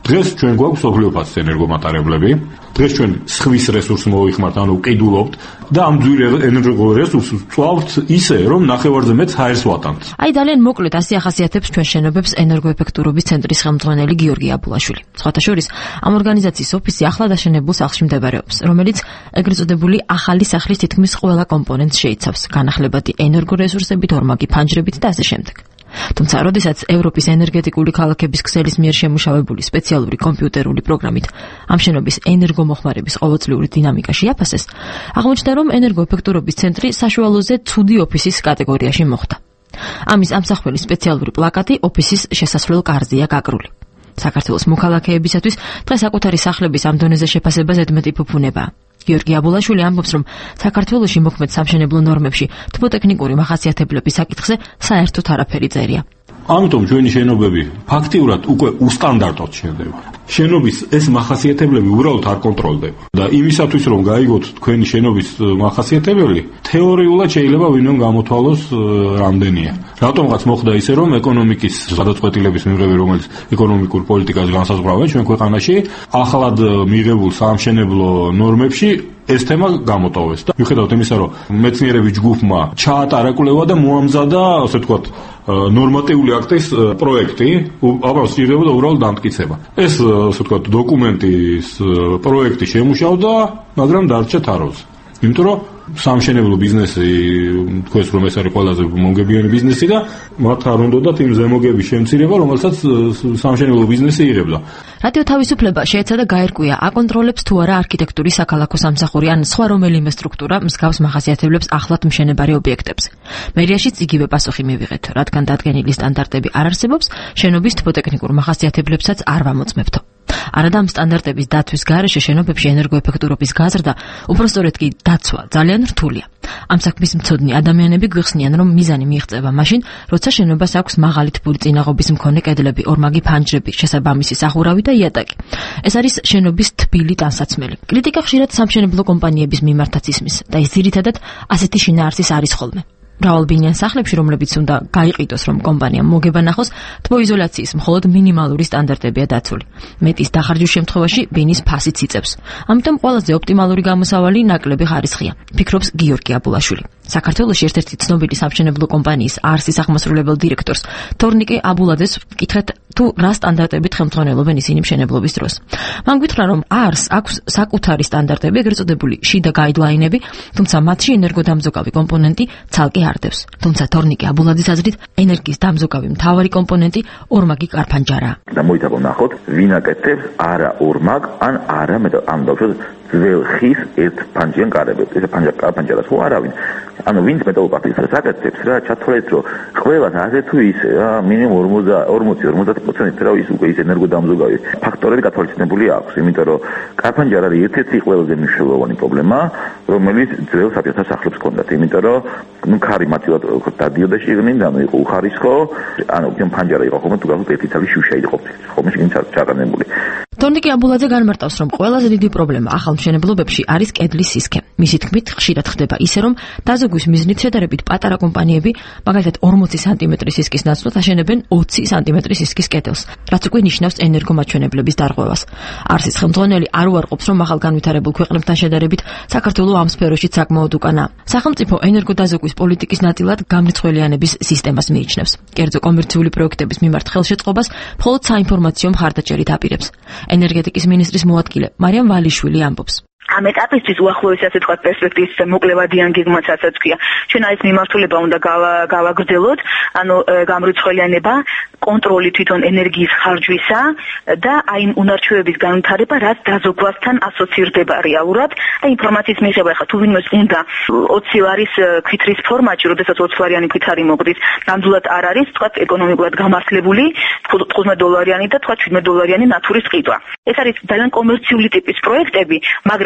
დღეს ჩვენ გვაქვს სოფლიო ფასის ენერგომატარებლები, დღეს ჩვენ სხვის რესურსს მოვიხმართ, ანუ ვყიდულობთ და ამ ძვირ ენერგორესურსს წვავთ ისე, რომ ნახევარზე მეც ჰაერს ვატანთ. აი ძალიან მოკლედ ასე ახასიათებს ჩვენ შენობებს ენერგოეფექტურობის ცენტრის ხელმძღვანელი გიორგი აბულაშვილი. სხვათა შორის, ამ ორგანიზაციის ოფისი ახლად აშენებულ სახლში მდებარეობს, რომელიც ეგრეთ წოდებული ახალი სახლის თითქმის ყველა კომპონენტს შეიცავს, განახლებადი ენერგორესურსებით, ორმაგი ფანჯრებით და ასე შემდეგ. თუმცა, როდესაც ევროპის ენერგეტიკული ქალაქების ქსელის მიერ შემუშავებული სპეციალური კომპიუტერული პროგრამით ამ შენობის ენერგომოხმარების ყოველწლიური დინამიკა შეაფასეს, აღმოჩნდა, რომ ენერგოეფექტურობის ცენტრი საშუალოზე ცუდი ოფისის კატეგორიაში მოხვდა. ამის ამსახველის სპეციალური პლაკატი ოფისის შესასვლელ კარზეა გაკრული. საქართველოს მოქალაქეებისათვის დღეს საკუთარი სახლების ამ დონეზე შეფასება ზედმეტი ფუფუნებაა. გიორგი აბულაშვილი ამბობს, რომ საქართველოში მოქმედ სამშენებლო ნორმებში თბოტექნიკური მახასიათებლების საკითხზე საერთოდ არაფერი წერია. ამიტომ ჩვენი შენობები ფაქტიურად უკვე უსტანდარტოდ შენდება. შენობის ეს მახასიათებლები უბრალოდ არ კონტროლდება და იმისათვის რომ გაიგოთ თქვენი შენობის მახასიათებელი, თეორიულად შეიძლება ვინმე გამოთვალოს რამდენია. რატომღაც მოხდა ისე, რომ ეკონომიკის გადაწყვეტილების მიღები, რომელიც ეკონომიკურ პოლიტიკას განსაზღვრავენ ჩვენ ქვეყანაში, ახლად მიღებულ სამშენებლო ნორმებში ეს თემა გამოტოვეს და მიუხედავად იმისა, რომ მეცნიერების ჯგუფმა ჩაატარა კვლევა და მოამზადა, ასე ვთქვათ, ნორმატიული აქტის პროექტი, აბა სჭირდებოდა უბრალოდ დამტკიცება. ეს, ასე ვთქვათ, დოკუმენტის პროექტი შემუშავდა, მაგრამ დარჩა თაროზე. იმიტომ რომ სამშენებლო ბიზნესი, თქვენს რომ ეს არის ყველაზე მომგებიანი ბიზნესი და მათ არ უნდათ იმ ზემოგების შემცირება, რომელსაც სამშენებლო ბიზნესი იღებდა. რადიო თავისუფლება შეეცადა გაერკვია, აკონტროლებს თუ არა არქიტექტურის საქალაქო სამსახური ან სხვა რომელიმე სტრუქტურა მსგავს მახასიათებლებს ახლად მშენებარე ობიექტებზე. მერიაშიც იგივე პასუხი მივიღეთ, რადგან დადგენილი სტანდარტები არ არსებობს, შენობის თბოტექნიკურ მახასიათებლებსაც არ ვამოწმებთო. არადა ამ სტანდარტების დაცვის გარეშე შენობებში ენერგოეფექტურობის გაზრდა, უпростоრეთ კი დაცვა ძალიან რთულია. ამ საქმის მცოდნი ადამიანები გვიხსნიან, რომ მიზანი მიიღწევა მაშინ, როცა შენობას აქვს მაღალი თბური წინაღობის მქონე კედლები, ორმაგი ფანჯრები, შესაბამისი სახურავი და იატაკი. ეს არის შენობის თბილი ტანსაცმელი. კრიტიკა ხშირად სამშენებლო კომპანიების მიმართაც ისმის და ის ძირითადად ასეთი შინაარსის არის ხოლმე. მრავალბინიან სახლებში, რომლებიც უნდა გაიყიდოს, რომ კომპანიამ მოგება ნახოს, თბოიზოლაციის მხოლოდ მინიმალური სტანდარტებია დაცული. მეტის დახარჯვის შემთხვევაში ბინის ფასიც იწევს. ამიტომ ყველაზე ოპტიმალური გამოსავალი ნაკლები ხარისხია, ფიქრობს გიორგი აბულაშვილი. საქართველოში ერთ-ერთი ცნობილი სამშენებლო კომპანიის არსის აღმასრულებელ დირექტორს თორნიკე აბულაძეს ვკითხეთ, თუ რა სტანდარტებით ხელმძღვანელობენ ისინი მშენებლობის დროს. მან გითხრა, რომ არს აქვს საკუთარი სტანდარტები, ეგრეთ წოდებული შიდა გაიდლაინები, თუმცა მათში ენერგოდამზოგავი კომპონენტი ცალკე არდევს. თუმცა თორნიკე აბულაძის აზრით, ენერგიის დამზოგავი მთავარი კომპონენტი ორმაგი კარფანჯარაა. და მოითხოვ ნახოთ, ვინ აკეთებს არა ორმაგ ან არა მეტად ამ დავშოთ ძველ ხის ერთ ფანჯიან კარებებს. ეს ფანჯარას ხო არავინ. ანუ ვინც მეტალოპათიკას აკეთებს რა, ჩათვალეთ რომ ყველას ასე თუ ისე რა, მინიმუმ ორმოცი ორმოცდაათი პროცენტი რა ის უკვე ის ენერგოდამზოგავი ფაქტორები გათვალისწინებული აქვს, იმიტომ რომ კარფანჯარა არის ერთ-ერთი ყველაზე მნიშვნელოვანი პრობლემა, რომელიც ძველ საფეხსა სახლებს ჰქონდათ, იმიტომ რომ ნუ ქარი მათივად დადიოდა შიგნით, ანუ იყო უხარისხო, ანუ იმ ფანჯარა იყო ხომ თუ გაგო ერთი თავი შუშა იყო ხომ შეგინ ჩაყანებული. თორნიკე აბულაძე განმარტავს, რომ ყველაზე დიდი პრობლემა ახალ მშენებლობებში არის კედლის სისქე. მისი თქმით, ხშირად ხდება ისე, რომ დაზოგვის მიზნით შედარებით პატარა კომპანიები, მაგალითად ორმოცი სანტიმეტრის სისქის ნაცვლად აშენებენ ოცი სანტიმეტრის სისქის კედელს, რაც უკვე ნიშნავს ენერგომაჩვენებლების დარღვევას. არსის ხელმძღვანელი არ უარყოფს, რომ ახალ განვითარებულ ქვეყნებთან შედარებით საქართველო ამ სფეროში საკმაოდ უკანაა. სახელმწიფო ენერგოდაზოგვის პოლიტიკის ნაწილად გამრიცხველიანების სისტემას მიიჩნევს. კერძო კომერციული პროექტების მიმართ ხელშეწყობას მხოლოდ საინფორმაციო მხარდაჭერით აპირებს. ენერგეტიკის მინისტრის მოადგილე მარიამ ვალიშვილი ამბობს. ამ ეტაპისთვის უახლოესი ასე თქვა პერსპექტივის მოკლევადიან გეგმაც რასაც ქვია. ჩვენ այս მიმართულება უნდა გავაგრძელოთ, ანუ გამრიცხველიანება, კონტროლი თვითონ ენერგიის ხარჯვისა და აი უნარჩვევების განვითარება, რაც დაზოგვასთან ასოცირდება რეალურად. და ინფორმაციის მიღება, ხა თუ ვინმეს უნდა ოცი ლარის ქვითრის ფორმატში, როდესაც ოცი ლარიანი ქვითარი მოგდის, ნამდვილად არ არის, თქვა ეკონომიკურად გამართლებული თხუთმეტ დოლარიანი და თქვა შვიდმეტ დოლარიანი ნატურის ყიდვა. ეს არის ძალიან კომერციული ტიპის პროექტები, მაგრამ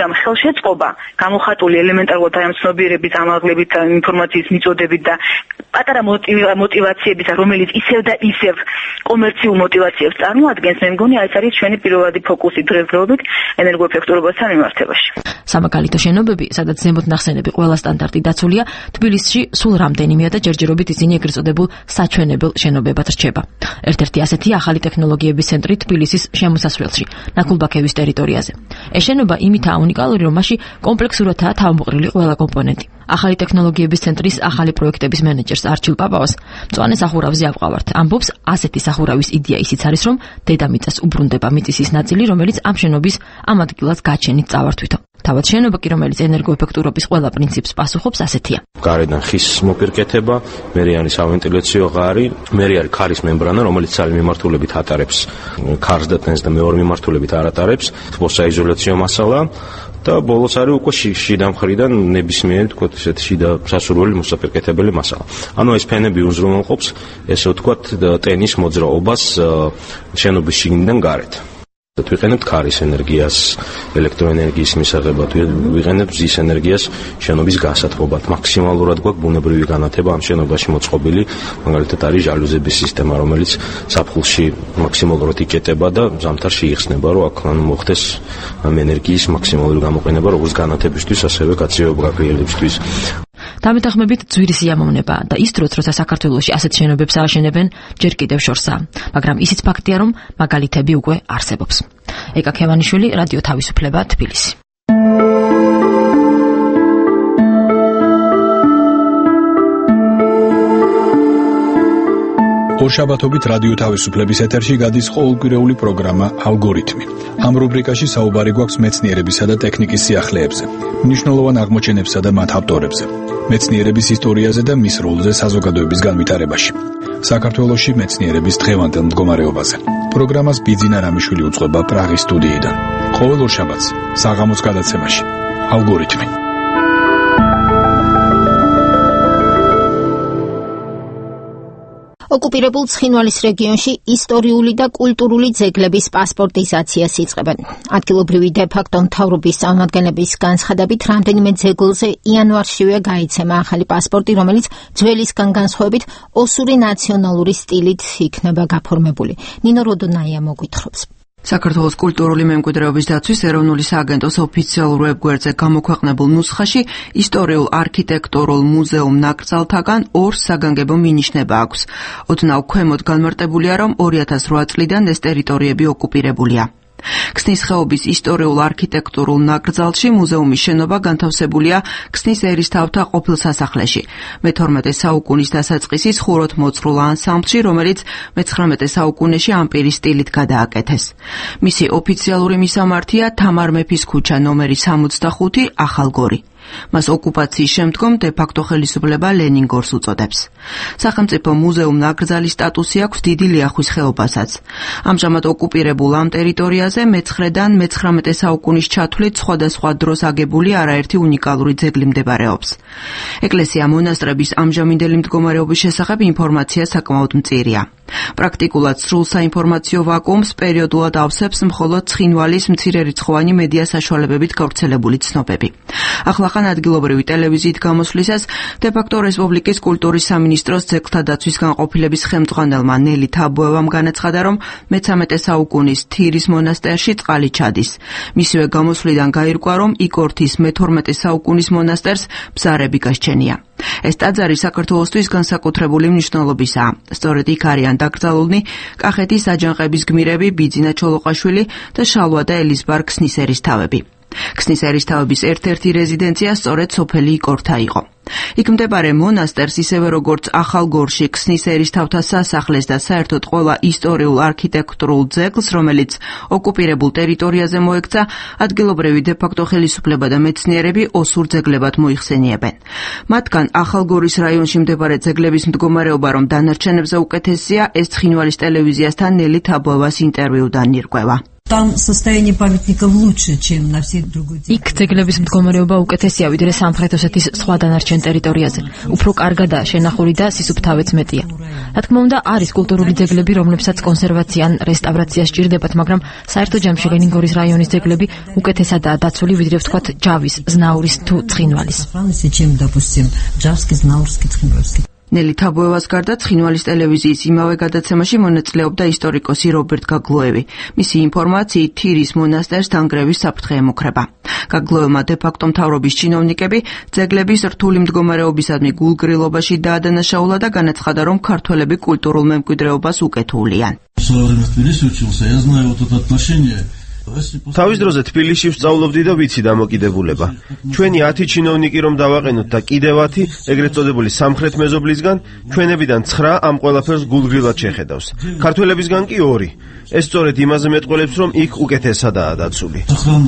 მაგრამ ხელშეწყობა გამოხატული ელემენტარულად აი ამ ცნობიერების ამაღლებით და ინფორმაციის მიწოდებით და პატარა მოტივაციების, რომელიც ისევ და ისევ კომერციულ მოტივაციებს წარმოადგენს, მე მგონი ეს არის ჩვენი პირველადი ფოკუსი დღესდღეობით ენერგოეფექტურობასთან მიმართებაში. სამაგალითო შენობები, სადაც ზემოთ ნახსენები ყველა სტანდარტი დაცულია, თბილისში სულ რამდენიმეა და ჯერჯერობით ისინი ეგრეთ წოდებულ საჩვენებელ შენობებად რჩება. ერთ-ერთი ასეთი ახალი ტექნოლოგიების ცენტრი თბილისის შემოსასვლელში, ნაკულბაქევის ტერიტორიაზე. ეს შენობა იმითაა უნიკალური, რომ მასში კომპლექსურადაა თავმოყრილი ყველა კომპონენტი. ახალი ტექნოლოგიების ცენტრის ახალი პროექტების მენეჯერს არჩილ პაპავას მწვანე სახურავზე ავყავართ. ამბობს, ასეთი სახურავის იდეა ისიც არის, რომ დედამიწას უბრუნდება მიწისის ნაწილი, რომელიც ამ შენობის ამ ადგილას გაჩენით წავართვითო. თავად შენობა კი, რომელიც ენერგოეფექტურობის ყველა პრინციპს პასუხობს, ასეთია. გარედან ხის მოპირკეთება, მერე არის ავენტიляციო ღარი, მერე არის ქარის მემბრანა, რომელიც ცალი მიმართულებით ატარებს ქარს და ტენს და მეორე მიმართულებით არ ატარებს, თბოსაიზოლაციო მასალა და ბოლოს არის უკვე შიდა მხრიდან ნებისმიერი, თქოთ, ესეთი შიდა სასურველი მოსაპირკეთებელი მასალა. ანუ ეს ფენები უზრუნველყოფს, ესე ვთქვათ, ტენის მოძრაობას შენობის შიგნიდან გარეთ. ვიყენებთ ქარის ენერგიას, ელექტროენერგიის მისაღებად, ვიყენებთ ზის ენერგიას შენობის გასათბობად. მაქსიმალურად გვაქვს ბუნებრივი განათება ამ შენობაში მოწყობილი, მაგალითად არის ჟალუზების სისტემა, რომელიც ზაფხულში მაქსიმალურად იკეტება და ზამთარში იხსნება, რომ აქ მოხდეს ამ ენერგიის მაქსიმალური გამოყენება როგორც განათებისთვის, ასევე გაცივებულ გაყრიელებისთვის. დამეთანხმებით ძვირი სიამოვნება და ის დროც, როცა საქართველოში ასეთ შენობებს ააშენებენ, ჯერ კიდევ შორსაა, მაგრამ ისიც ფაქტია, რომ მაგალითები უკვე არსებობს. ეკა ქევანიშვილი, რადიო თავისუფლება, თბილისი. ორშაბათობით რადიო თავისუფლების ეთერში გადის ყოველკვირეული პროგრამა ალგორითმი. ამ რუბრიკაში საუბარი გვაქვს მეცნიერებისა და ტექნიკის სიახლეებზე, მნიშვნელოვან აღმოჩენებსა და მათ ავტორებზე, მეცნიერების ისტორიაზე და მის როლზე საზოგადოების განვითარებაში. საქართველოში მეცნიერების დღევანდელ მდგომარეობაზე. პროგრამას ბიძინა რამიშვილი უძღვება პრაღის სტუდიიდან. ყოველ ორშაბათს საღამოს გადაცემაში ალგორითმი. ოკუპირებულ ცხინვალის რეგიონში ისტორიული და კულტურული ძეგლების პასპორტიზაციას იწყებენ. ადგილობრივი დე-ფაქტო მთავრობის წარმომადგენლების განცხადებით, რამდენიმე ძეგლზე იანვარშივე გაიცემა ახალი პასპორტი, რომელიც ძველისგან განსხვავებით ოსური ნაციონალური სტილით იქნება გაფორმებული. ნინო როდონაია მოგვითხრობს. საქართველოს კულტურული მემკვიდრეობის დაცვის ეროვნული სააგენტოს ოფიციალურ ვებგვერდზე გამოქვეყნებულ ნუსხაში ისტორიულ არქიტექტურულ მუზეუმ ნაკრძალთაგან ორ საგანგებო მინიშნება აქვს. ოდნავ ქვემოთ განმარტებულია, რომ ორი ათას რვა წლიდან ეს ტერიტორიები ოკუპირებულია. ქსნის ხეობის ისტორიულ არქიტექტურულ ნაკრძალში მუზეუმის შენობა განთავსებულია ქსნის ერისთავთა ყოფილ სასახლეში. მეთორმეტე საუკუნის დასაწყისის ხუროთმოძღვრულ ანსამბლში, რომელიც მეცხრამეტე საუკუნეში ამპირის სტილით გადააკეთეს. მისი ოფიციალური მისამართია თამარ მეფის ქუჩა ნომერი სამოცდახუთი, ახალგორი. მას ოკუპაციის შემდგომ დე-ფაქტო ხელისუფლება ლენინგორს უწოდებს. სახელმწიფო მუზეუმ ნაკრძალის სტატუსი აქვს დიდი ლიახვის ხეობასაც. ამჟამად ოკუპირებულ ამ ტერიტორიაზე მეცხრედან მეცხრამეტე საუკუნის ჩათვლით სხვადასხვა დროს აგებული არაერთი უნიკალური ძეგლი მდებარეობს. ეკლესია მონასტრების ამჟამინდელი მდგომარეობის შესახებ ინფორმაცია საკმაოდ მწირია. პრაქტიკულად სრულ საინფორმაციო ვაკუუმს პერიოდულად ავსებს მხოლოდ ცხინვალის მცირერიცხოვანი მედია საშუალებებით გავრცელებული ცნობები. ახლახან ადგილობრივი ტელევიზიით გამოსვლისას დე-ფაქტო რესპუბლიკის კულტურის სამინისტროს ძეგლთა დაცვის განყოფილების ხელმძღვანელმა ნელი თაბოევამ განაცხადა, რომ მეცამეტე საუკუნის თირის მონასტერში წყალი ჩადის. მისივე გამოსვლიდან გაირკვა, რომ იკორთის მეთორმეტე საუკუნის მონასტერს ბზარები გასჩენია. ეს ტაძარი საქართველოსთვის განსაკუთრებული მნიშვნელობისაა. სწორედ იქ არიან დაკრძალულნი კახეთის აჯანყების გმირები ბიძინა ჩოლოყაშვილი და შალვა და ელიზბარ ქსნის ერისთავები. ქსნის ერისთავების ერთ-ერთი რეზიდენცია სწორედ სოფელი იკორთა იყო. იქ მდებარე მონასტერს ისევე როგორც ახალგორში ქსნის ერისთავთა სასახლეს და საერთოდ ყველა ისტორიულ არქიტექტურულ ძეგლს, რომელიც ოკუპირებულ ტერიტორიაზე მოექცა, ადგილობრივი დე-ფაქტო ხელისუფლება და მეცნიერები ოსურ ძეგლებად მოიხსენიებენ. მათგან ახალგორის რაიონში მდებარე ძეგლების მდგომარეობა რომ დანარჩენებზე უკეთესია, ეს ცხინვალის ტელევიზიასთან ნელი თაბოევას ინტერვიუდან ირკვევა. Там состояние памятников лучше, чем на всех других. იქ ძეგლების მდგომარეობა უკეთესია ვიდრე სამხრეთ ოსეთის სხვა დანარჩენ ტერიტორიაზე. უფრო კარგადაა შენახული და სისუფთავეც მეტია. რა თქმა უნდა, არის კულტურული ძეგლები, რომლებსაც კონსერვაცია ან რესტავრაცია სჭირდებათ, მაგრამ საერთო ჯამში ლენინგორის რაიონის ძეგლები უკეთესადაა დაცული ვიდრე ვთქვათ ჯავის, ზნაურის თუ ცხინვალის. чем, допустим, Джавский, Знаурский, Ცხინვალის. ნელი თაბოევას გარდა ცხინვალის ტელევიზიის იმავე გადაცემაში მონაწილეობდა ისტორიკოსი რობერტ გაგლოევი. მისი ინფორმაციით თირის მონასტერს დანგრევის საფრთხე ემუქრება. გაგლოევმა დე-ფაქტო მთავრობის ჩინოვნიკები ძეგლების რთული მდგომარეობისადმი გულგრილობაში დაადანაშაულა და განაცხადა, რომ ქართველები კულტურულ მემკვიდრეობას უკეთულიან. თავის დროზე თბილისში ვსწავლობდი და ვიცი დამოკიდებულება. ჩვენი ათი ჩინოვნიკი რომ დავაყენოთ და კიდევ ათი, ეგრეთ წოდებული სამხრეთ მეზობლისგან, ჩვენებიდან ცხრა ამ ყველაფერს გულგრილად შეხედავს. ქართველებისგან კი ორი. ეს სწორედ იმაზე მეტყველებს, რომ იქ უკეთესადაა დაცული.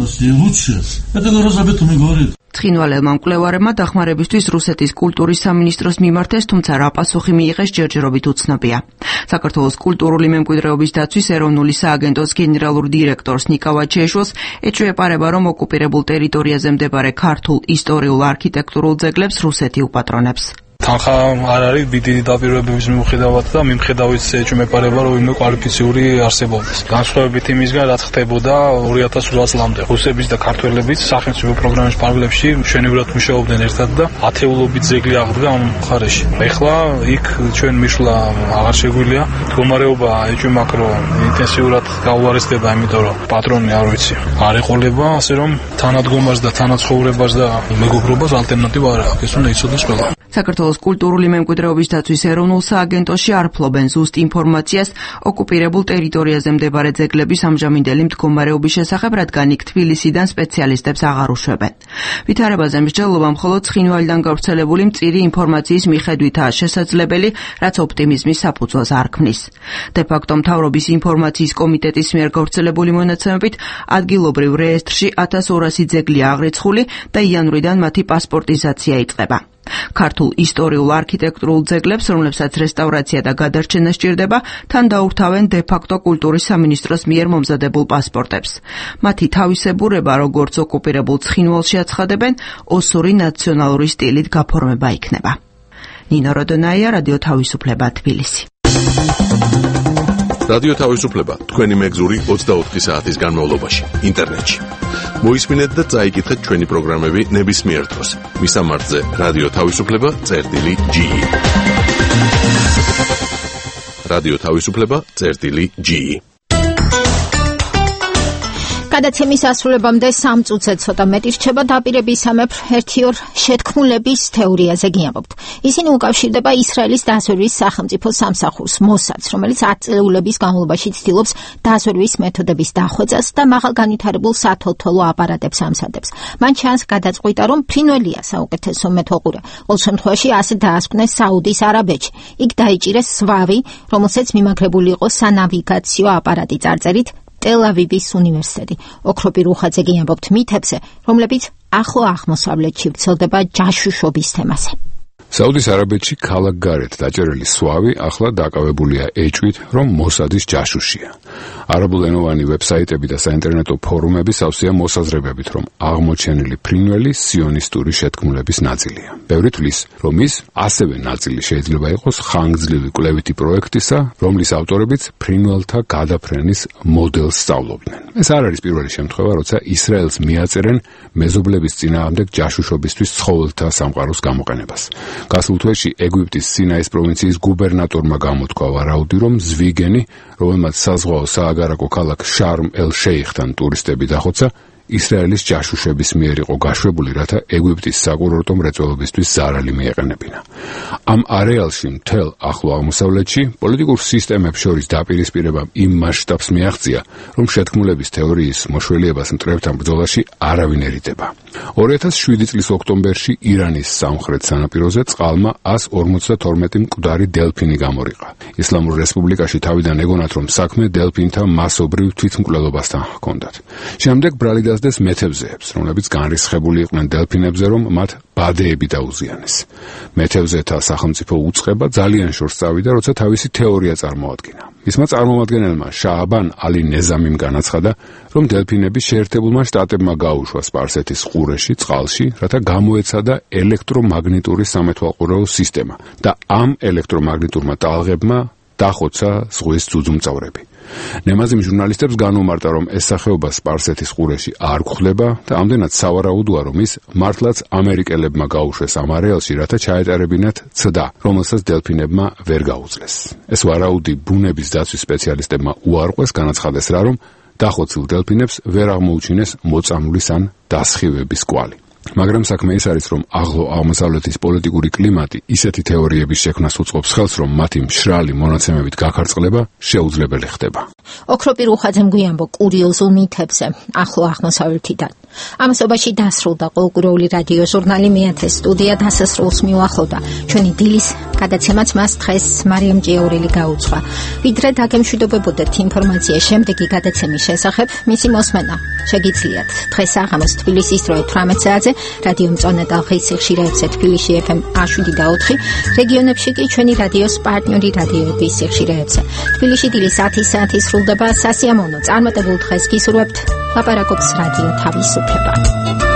ცხინვალელმა მკვლევარებმა დახმარებისთვის რუსეთის კულტურის სამინისტროს მიმართეს, თუმცა რა პასუხი მიიღეს ჯერჯერობით უცნობია. საქართველოს კულტურული მემკვიდრეობის დაცვის ეროვნული სააგენტოს გენერალურ დირექტორს ნიკა ჩეშოს ეჭვეპარება, რომ ოკუპირებულ ტერიტორიაზე მდებარე ქართულ ისტორიულ არქიტექტურულ ძეგლებს რუსეთი უპატრონებს. თანხა არ არის დიდი დაპირებების მიუხედავად და მიმხედავით ეჭვმეპარება, რომ ვინმე კვალიფიციური არსებობდეს. განსხვავებით იმისგან, რაც ხდებოდა ორი ათას ოთხ წლამდე. რუსების და ქართველების სახელმწიფო პროგრამის პარალელში მშვენივრად მუშაობდნენ ერთად და ათეულობით ძეგლი აღდგა ამ მხარეში. ეხლა იქ ჩვენ მისვლა აღარ შეგვიძლია. მდგომარეობა ეჭვმაკრო ინტენსიურად გაუარესდება, იმიტომ რომ პატრონი არ ვიცი. არ ეყოლება, ასე რომ თანადგომას და თანაცხოვრებას და მეგობრობას ალტერნატივა არ აქვს. ეს უნდა იცოდეს ყველა. საქართველოს კულტურული მემკვიდრეობის დაცვის ეროვნულ სააგენტოში არ ფლობენ ზუსტ ინფორმაციას ოკუპირებულ ტერიტორიაზე მდებარე ძეგლების ამჟამინდელი მდგომარეობის შესახებ, რადგან იქ თბილისიდან სპეციალისტებს აღარ უშვებენ. ვითარებაზე მსჯელობა მხოლოდ ცხინვალიდან გავრცელებული მწირი ინფორმაციის მიხედვითაა შესაძლებელი, რაც ოპტიმიზმის საფუძველს არ ქმნის. დე-ფაქტო მთავრობის ინფორმაციის კომიტეტის მიერ გავრცელებული მონაცემებით ადგილობრივ რეესტრში ათას ორასი ძეგლია აღრიცხული და იანვრიდან მათი პასპორტიზაცია იწყება. ქართულ ისტორიულ არქიტექტურულ ძეგლებს, რომლებსაც რესტავრაცია და გადარჩენა სჭირდება, თან დაურთავენ დე-ფაქტო კულტურის სამინისტროს მიერ მომზადებულ პასპორტებს. მათი თავისებურება, როგორც ოკუპირებულ ცხინვალში აცხადებენ, ოსური ნაციონალური სტილით გაფორმება იქნება. ნინო როდონაია, რადიო თავისუფლება, თბილისი. რადიო თავისუფლება, თქვენი მეგზური ოცდაოთხი საათის განმავლობაში, ინტერნეტში. მოისმინეთ და წაიკითხეთ ჩვენი პროგრამები ნებისმიერ დროს. მისამართზე რადიო თავისუფლება წერტილი ჯი. რადიო თავისუფლება წერტილი ჯი. გადაცემის ასრულებამდე სამ წუთზე ცოტა მეტი რჩება დაპირებისამებრ ერთი ორ შეთქმულების თეორიაზე გიამბობთ. ისინი უკავშირდება ისრაელის დაზვერვის სახელმწიფო სამსახურს მოსადს, რომელიც ათწლეულების განმავლობაში ცდილობს დაზვერვის მეთოდების დახვეწას და მაღალ განვითარებულ სათვალთვალო აპარატებს ამზადებს. მან ჩანს გადაწყვიტა, რომ ფრინველია საუკეთესო მეთოყურე. ყოველ შემთხვევაში ასე დაასკვნეს საუდის არაბეთში. იქ დაიჭირეს სვავი, რომელსაც მიმაგრებული იყო სანავიგაციო აპარატი წარწერით ტელ-ავივის უნივერსიტეტი. ოქროპი რუხაძე გიამბობთ მითებზე, რომლებიც ახლო აღმოსავლეთში ვრცელდება ჯაშუშობის თემაზე. საუდის არაბეთში ქალაქ გარეთ დაჭერილი სვავი ახლა დაკავებულია ეჭვით, რომ მოსადის ჯაშუშია. არაბულენოვანი ვებსაიტები და საინტერნეტო ფორუმები სავსეა მოსაზრებებით, რომ აღმოჩენილი ფრინველი სიონისტური შეთქმულების ნაწილია. ბევრი თვლის, რომ ის ასევე ნაწილი შეიძლება იყოს ხანგრძლივი კვლევითი პროექტისა, რომლის ავტორებიც ფრინველთა გადაფრენის მოდელს სწავლობდნენ. ეს არ არის პირველი შემთხვევა, როცა ისრაელს მიაწერენ მეზობლების წინააღმდეგ ჯაშუშობისთვის ცხოველთა სამყაროს გამოყენებას. გასულ თვეში ეგვიპტის სინაის პროვინციის გუბერნატორმა გამოთქვა ვარაუდი, რომ ზვიგენი, რომელმაც საზღვაო სააგარაკო ქალაქ შარმ-ელ-შეიხთან ტურისტები დახოცა, ისრაელის ჯაშუშების მიერ იყო გაშვებული, რათა ეგვიპტის საკურორტო მრეწველობისთვის ზარალი მიეყენებინა. ამ არეალში მთელ ახლო აღმოსავლეთში პოლიტიკურ სისტემებს შორის დაპირისპირებამ იმ მასშტაბს მიაღწია, რომ შეთქმულების თეორიის მოშველიებას მტრებთან ბრძოლაში არავინ ერიდება. ორი ათას შვიდი წლის ოქტომბერში ირანის სამხრეთ სანაპიროზე წყალმა ას ორმოცდათორმეტი მკვდარი დელფინი გამორიყა. ისლამურ რესპუბლიკაში თავიდან ეგონათ, რომ საქმე დელფინთა მასობრივ თვითმკვლელობასთან ჰქონდათ. შემდეგ ბრალი დასდეს მეთევზეებს, რომლებიც განრისხებული იყვნენ დელფინებზე, რომ მათ ბადეები დაუზიანეს. მეთევზეთა სახელმწიფო უწყება ძალიან შორს წავიდა, როცა თავისი თეორია წარმოადგინა. მისმა წარმომადგენელმა შააბან ალი ნეზამიმ განაცხადა, რომ დელფინები შეერთებულმა შტატებმა გაუშვა სპარსეთის ყურეში, წყალში, რათა გამოეცადა ელექტრომაგნიტური სამეთვალყურეო სისტემა და ამ ელექტრომაგნიტურმა ტალღებმა დახოცა ზღვის ძუძუმწოვრები. ნემაზიმ ჟურნალისტებს განუმარტა, რომ ეს სახეობა სპარსეთის ყურეში არ გვხვდება და ამდენად სავარაუდოა, რომ ის მართლაც ამერიკელებმა გაუშვეს ამ არეალში, რათა ჩაეტარებინათ ცდა, რომელსაც დელფინებმა ვერ გაუძლეს. ეს ვარაუდი ბუნების დაცვის სპეციალისტებმა უარყვეს, განაცხადეს რა, რომ დახოცილ დელფინებს ვერ აღმოუჩინეს მოწამვლის ან დასხივების კვალი. მაგრამ საქმე ის არის, რომ ახლო აღმოსავლეთის პოლიტიკური კლიმატი ისეთი თეორიების შექმნას უწყობს ხელს, რომ მათი მშრალი მონაცემებით გაქარწყლება შეუძლებელი ხდება. ოქროპირ უხაძემ გვიამბო კურიოზულ მითებზე ახლო აღმოსავლეთიდან. ამასობაში დასრულდა ყოველკვირეული რადიო ჟურნალი მეათე სტუდია დასასრულს მიუახლოვდა. ჩვენი დილის გადაცემაც მას დღეს მარიამ ჭიაურელი გაუძღვა. ვიდრე დაგემშვიდობებოდეთ ინფორმაცია შემდეგი გადაცემის შესახებ, მისი მოსმენა შეგიძლიათ დღეს აღამოს თბილისის დროით თვრამეტ საათზე რადიო მწონა ტალღის სიხშირეებზე თბილისში ეფ ემ შვიდი და ოთხი, რეგიონებში კი ჩვენი რადიოს პარტნიორი რადიოების სიხშირეებზე. თბილისში დილის ათი საათი სრულდება სასიამოვნო წარმატებულ დღეს გისურვებთ. ლაპარაკობს რადიო თავისუფლება.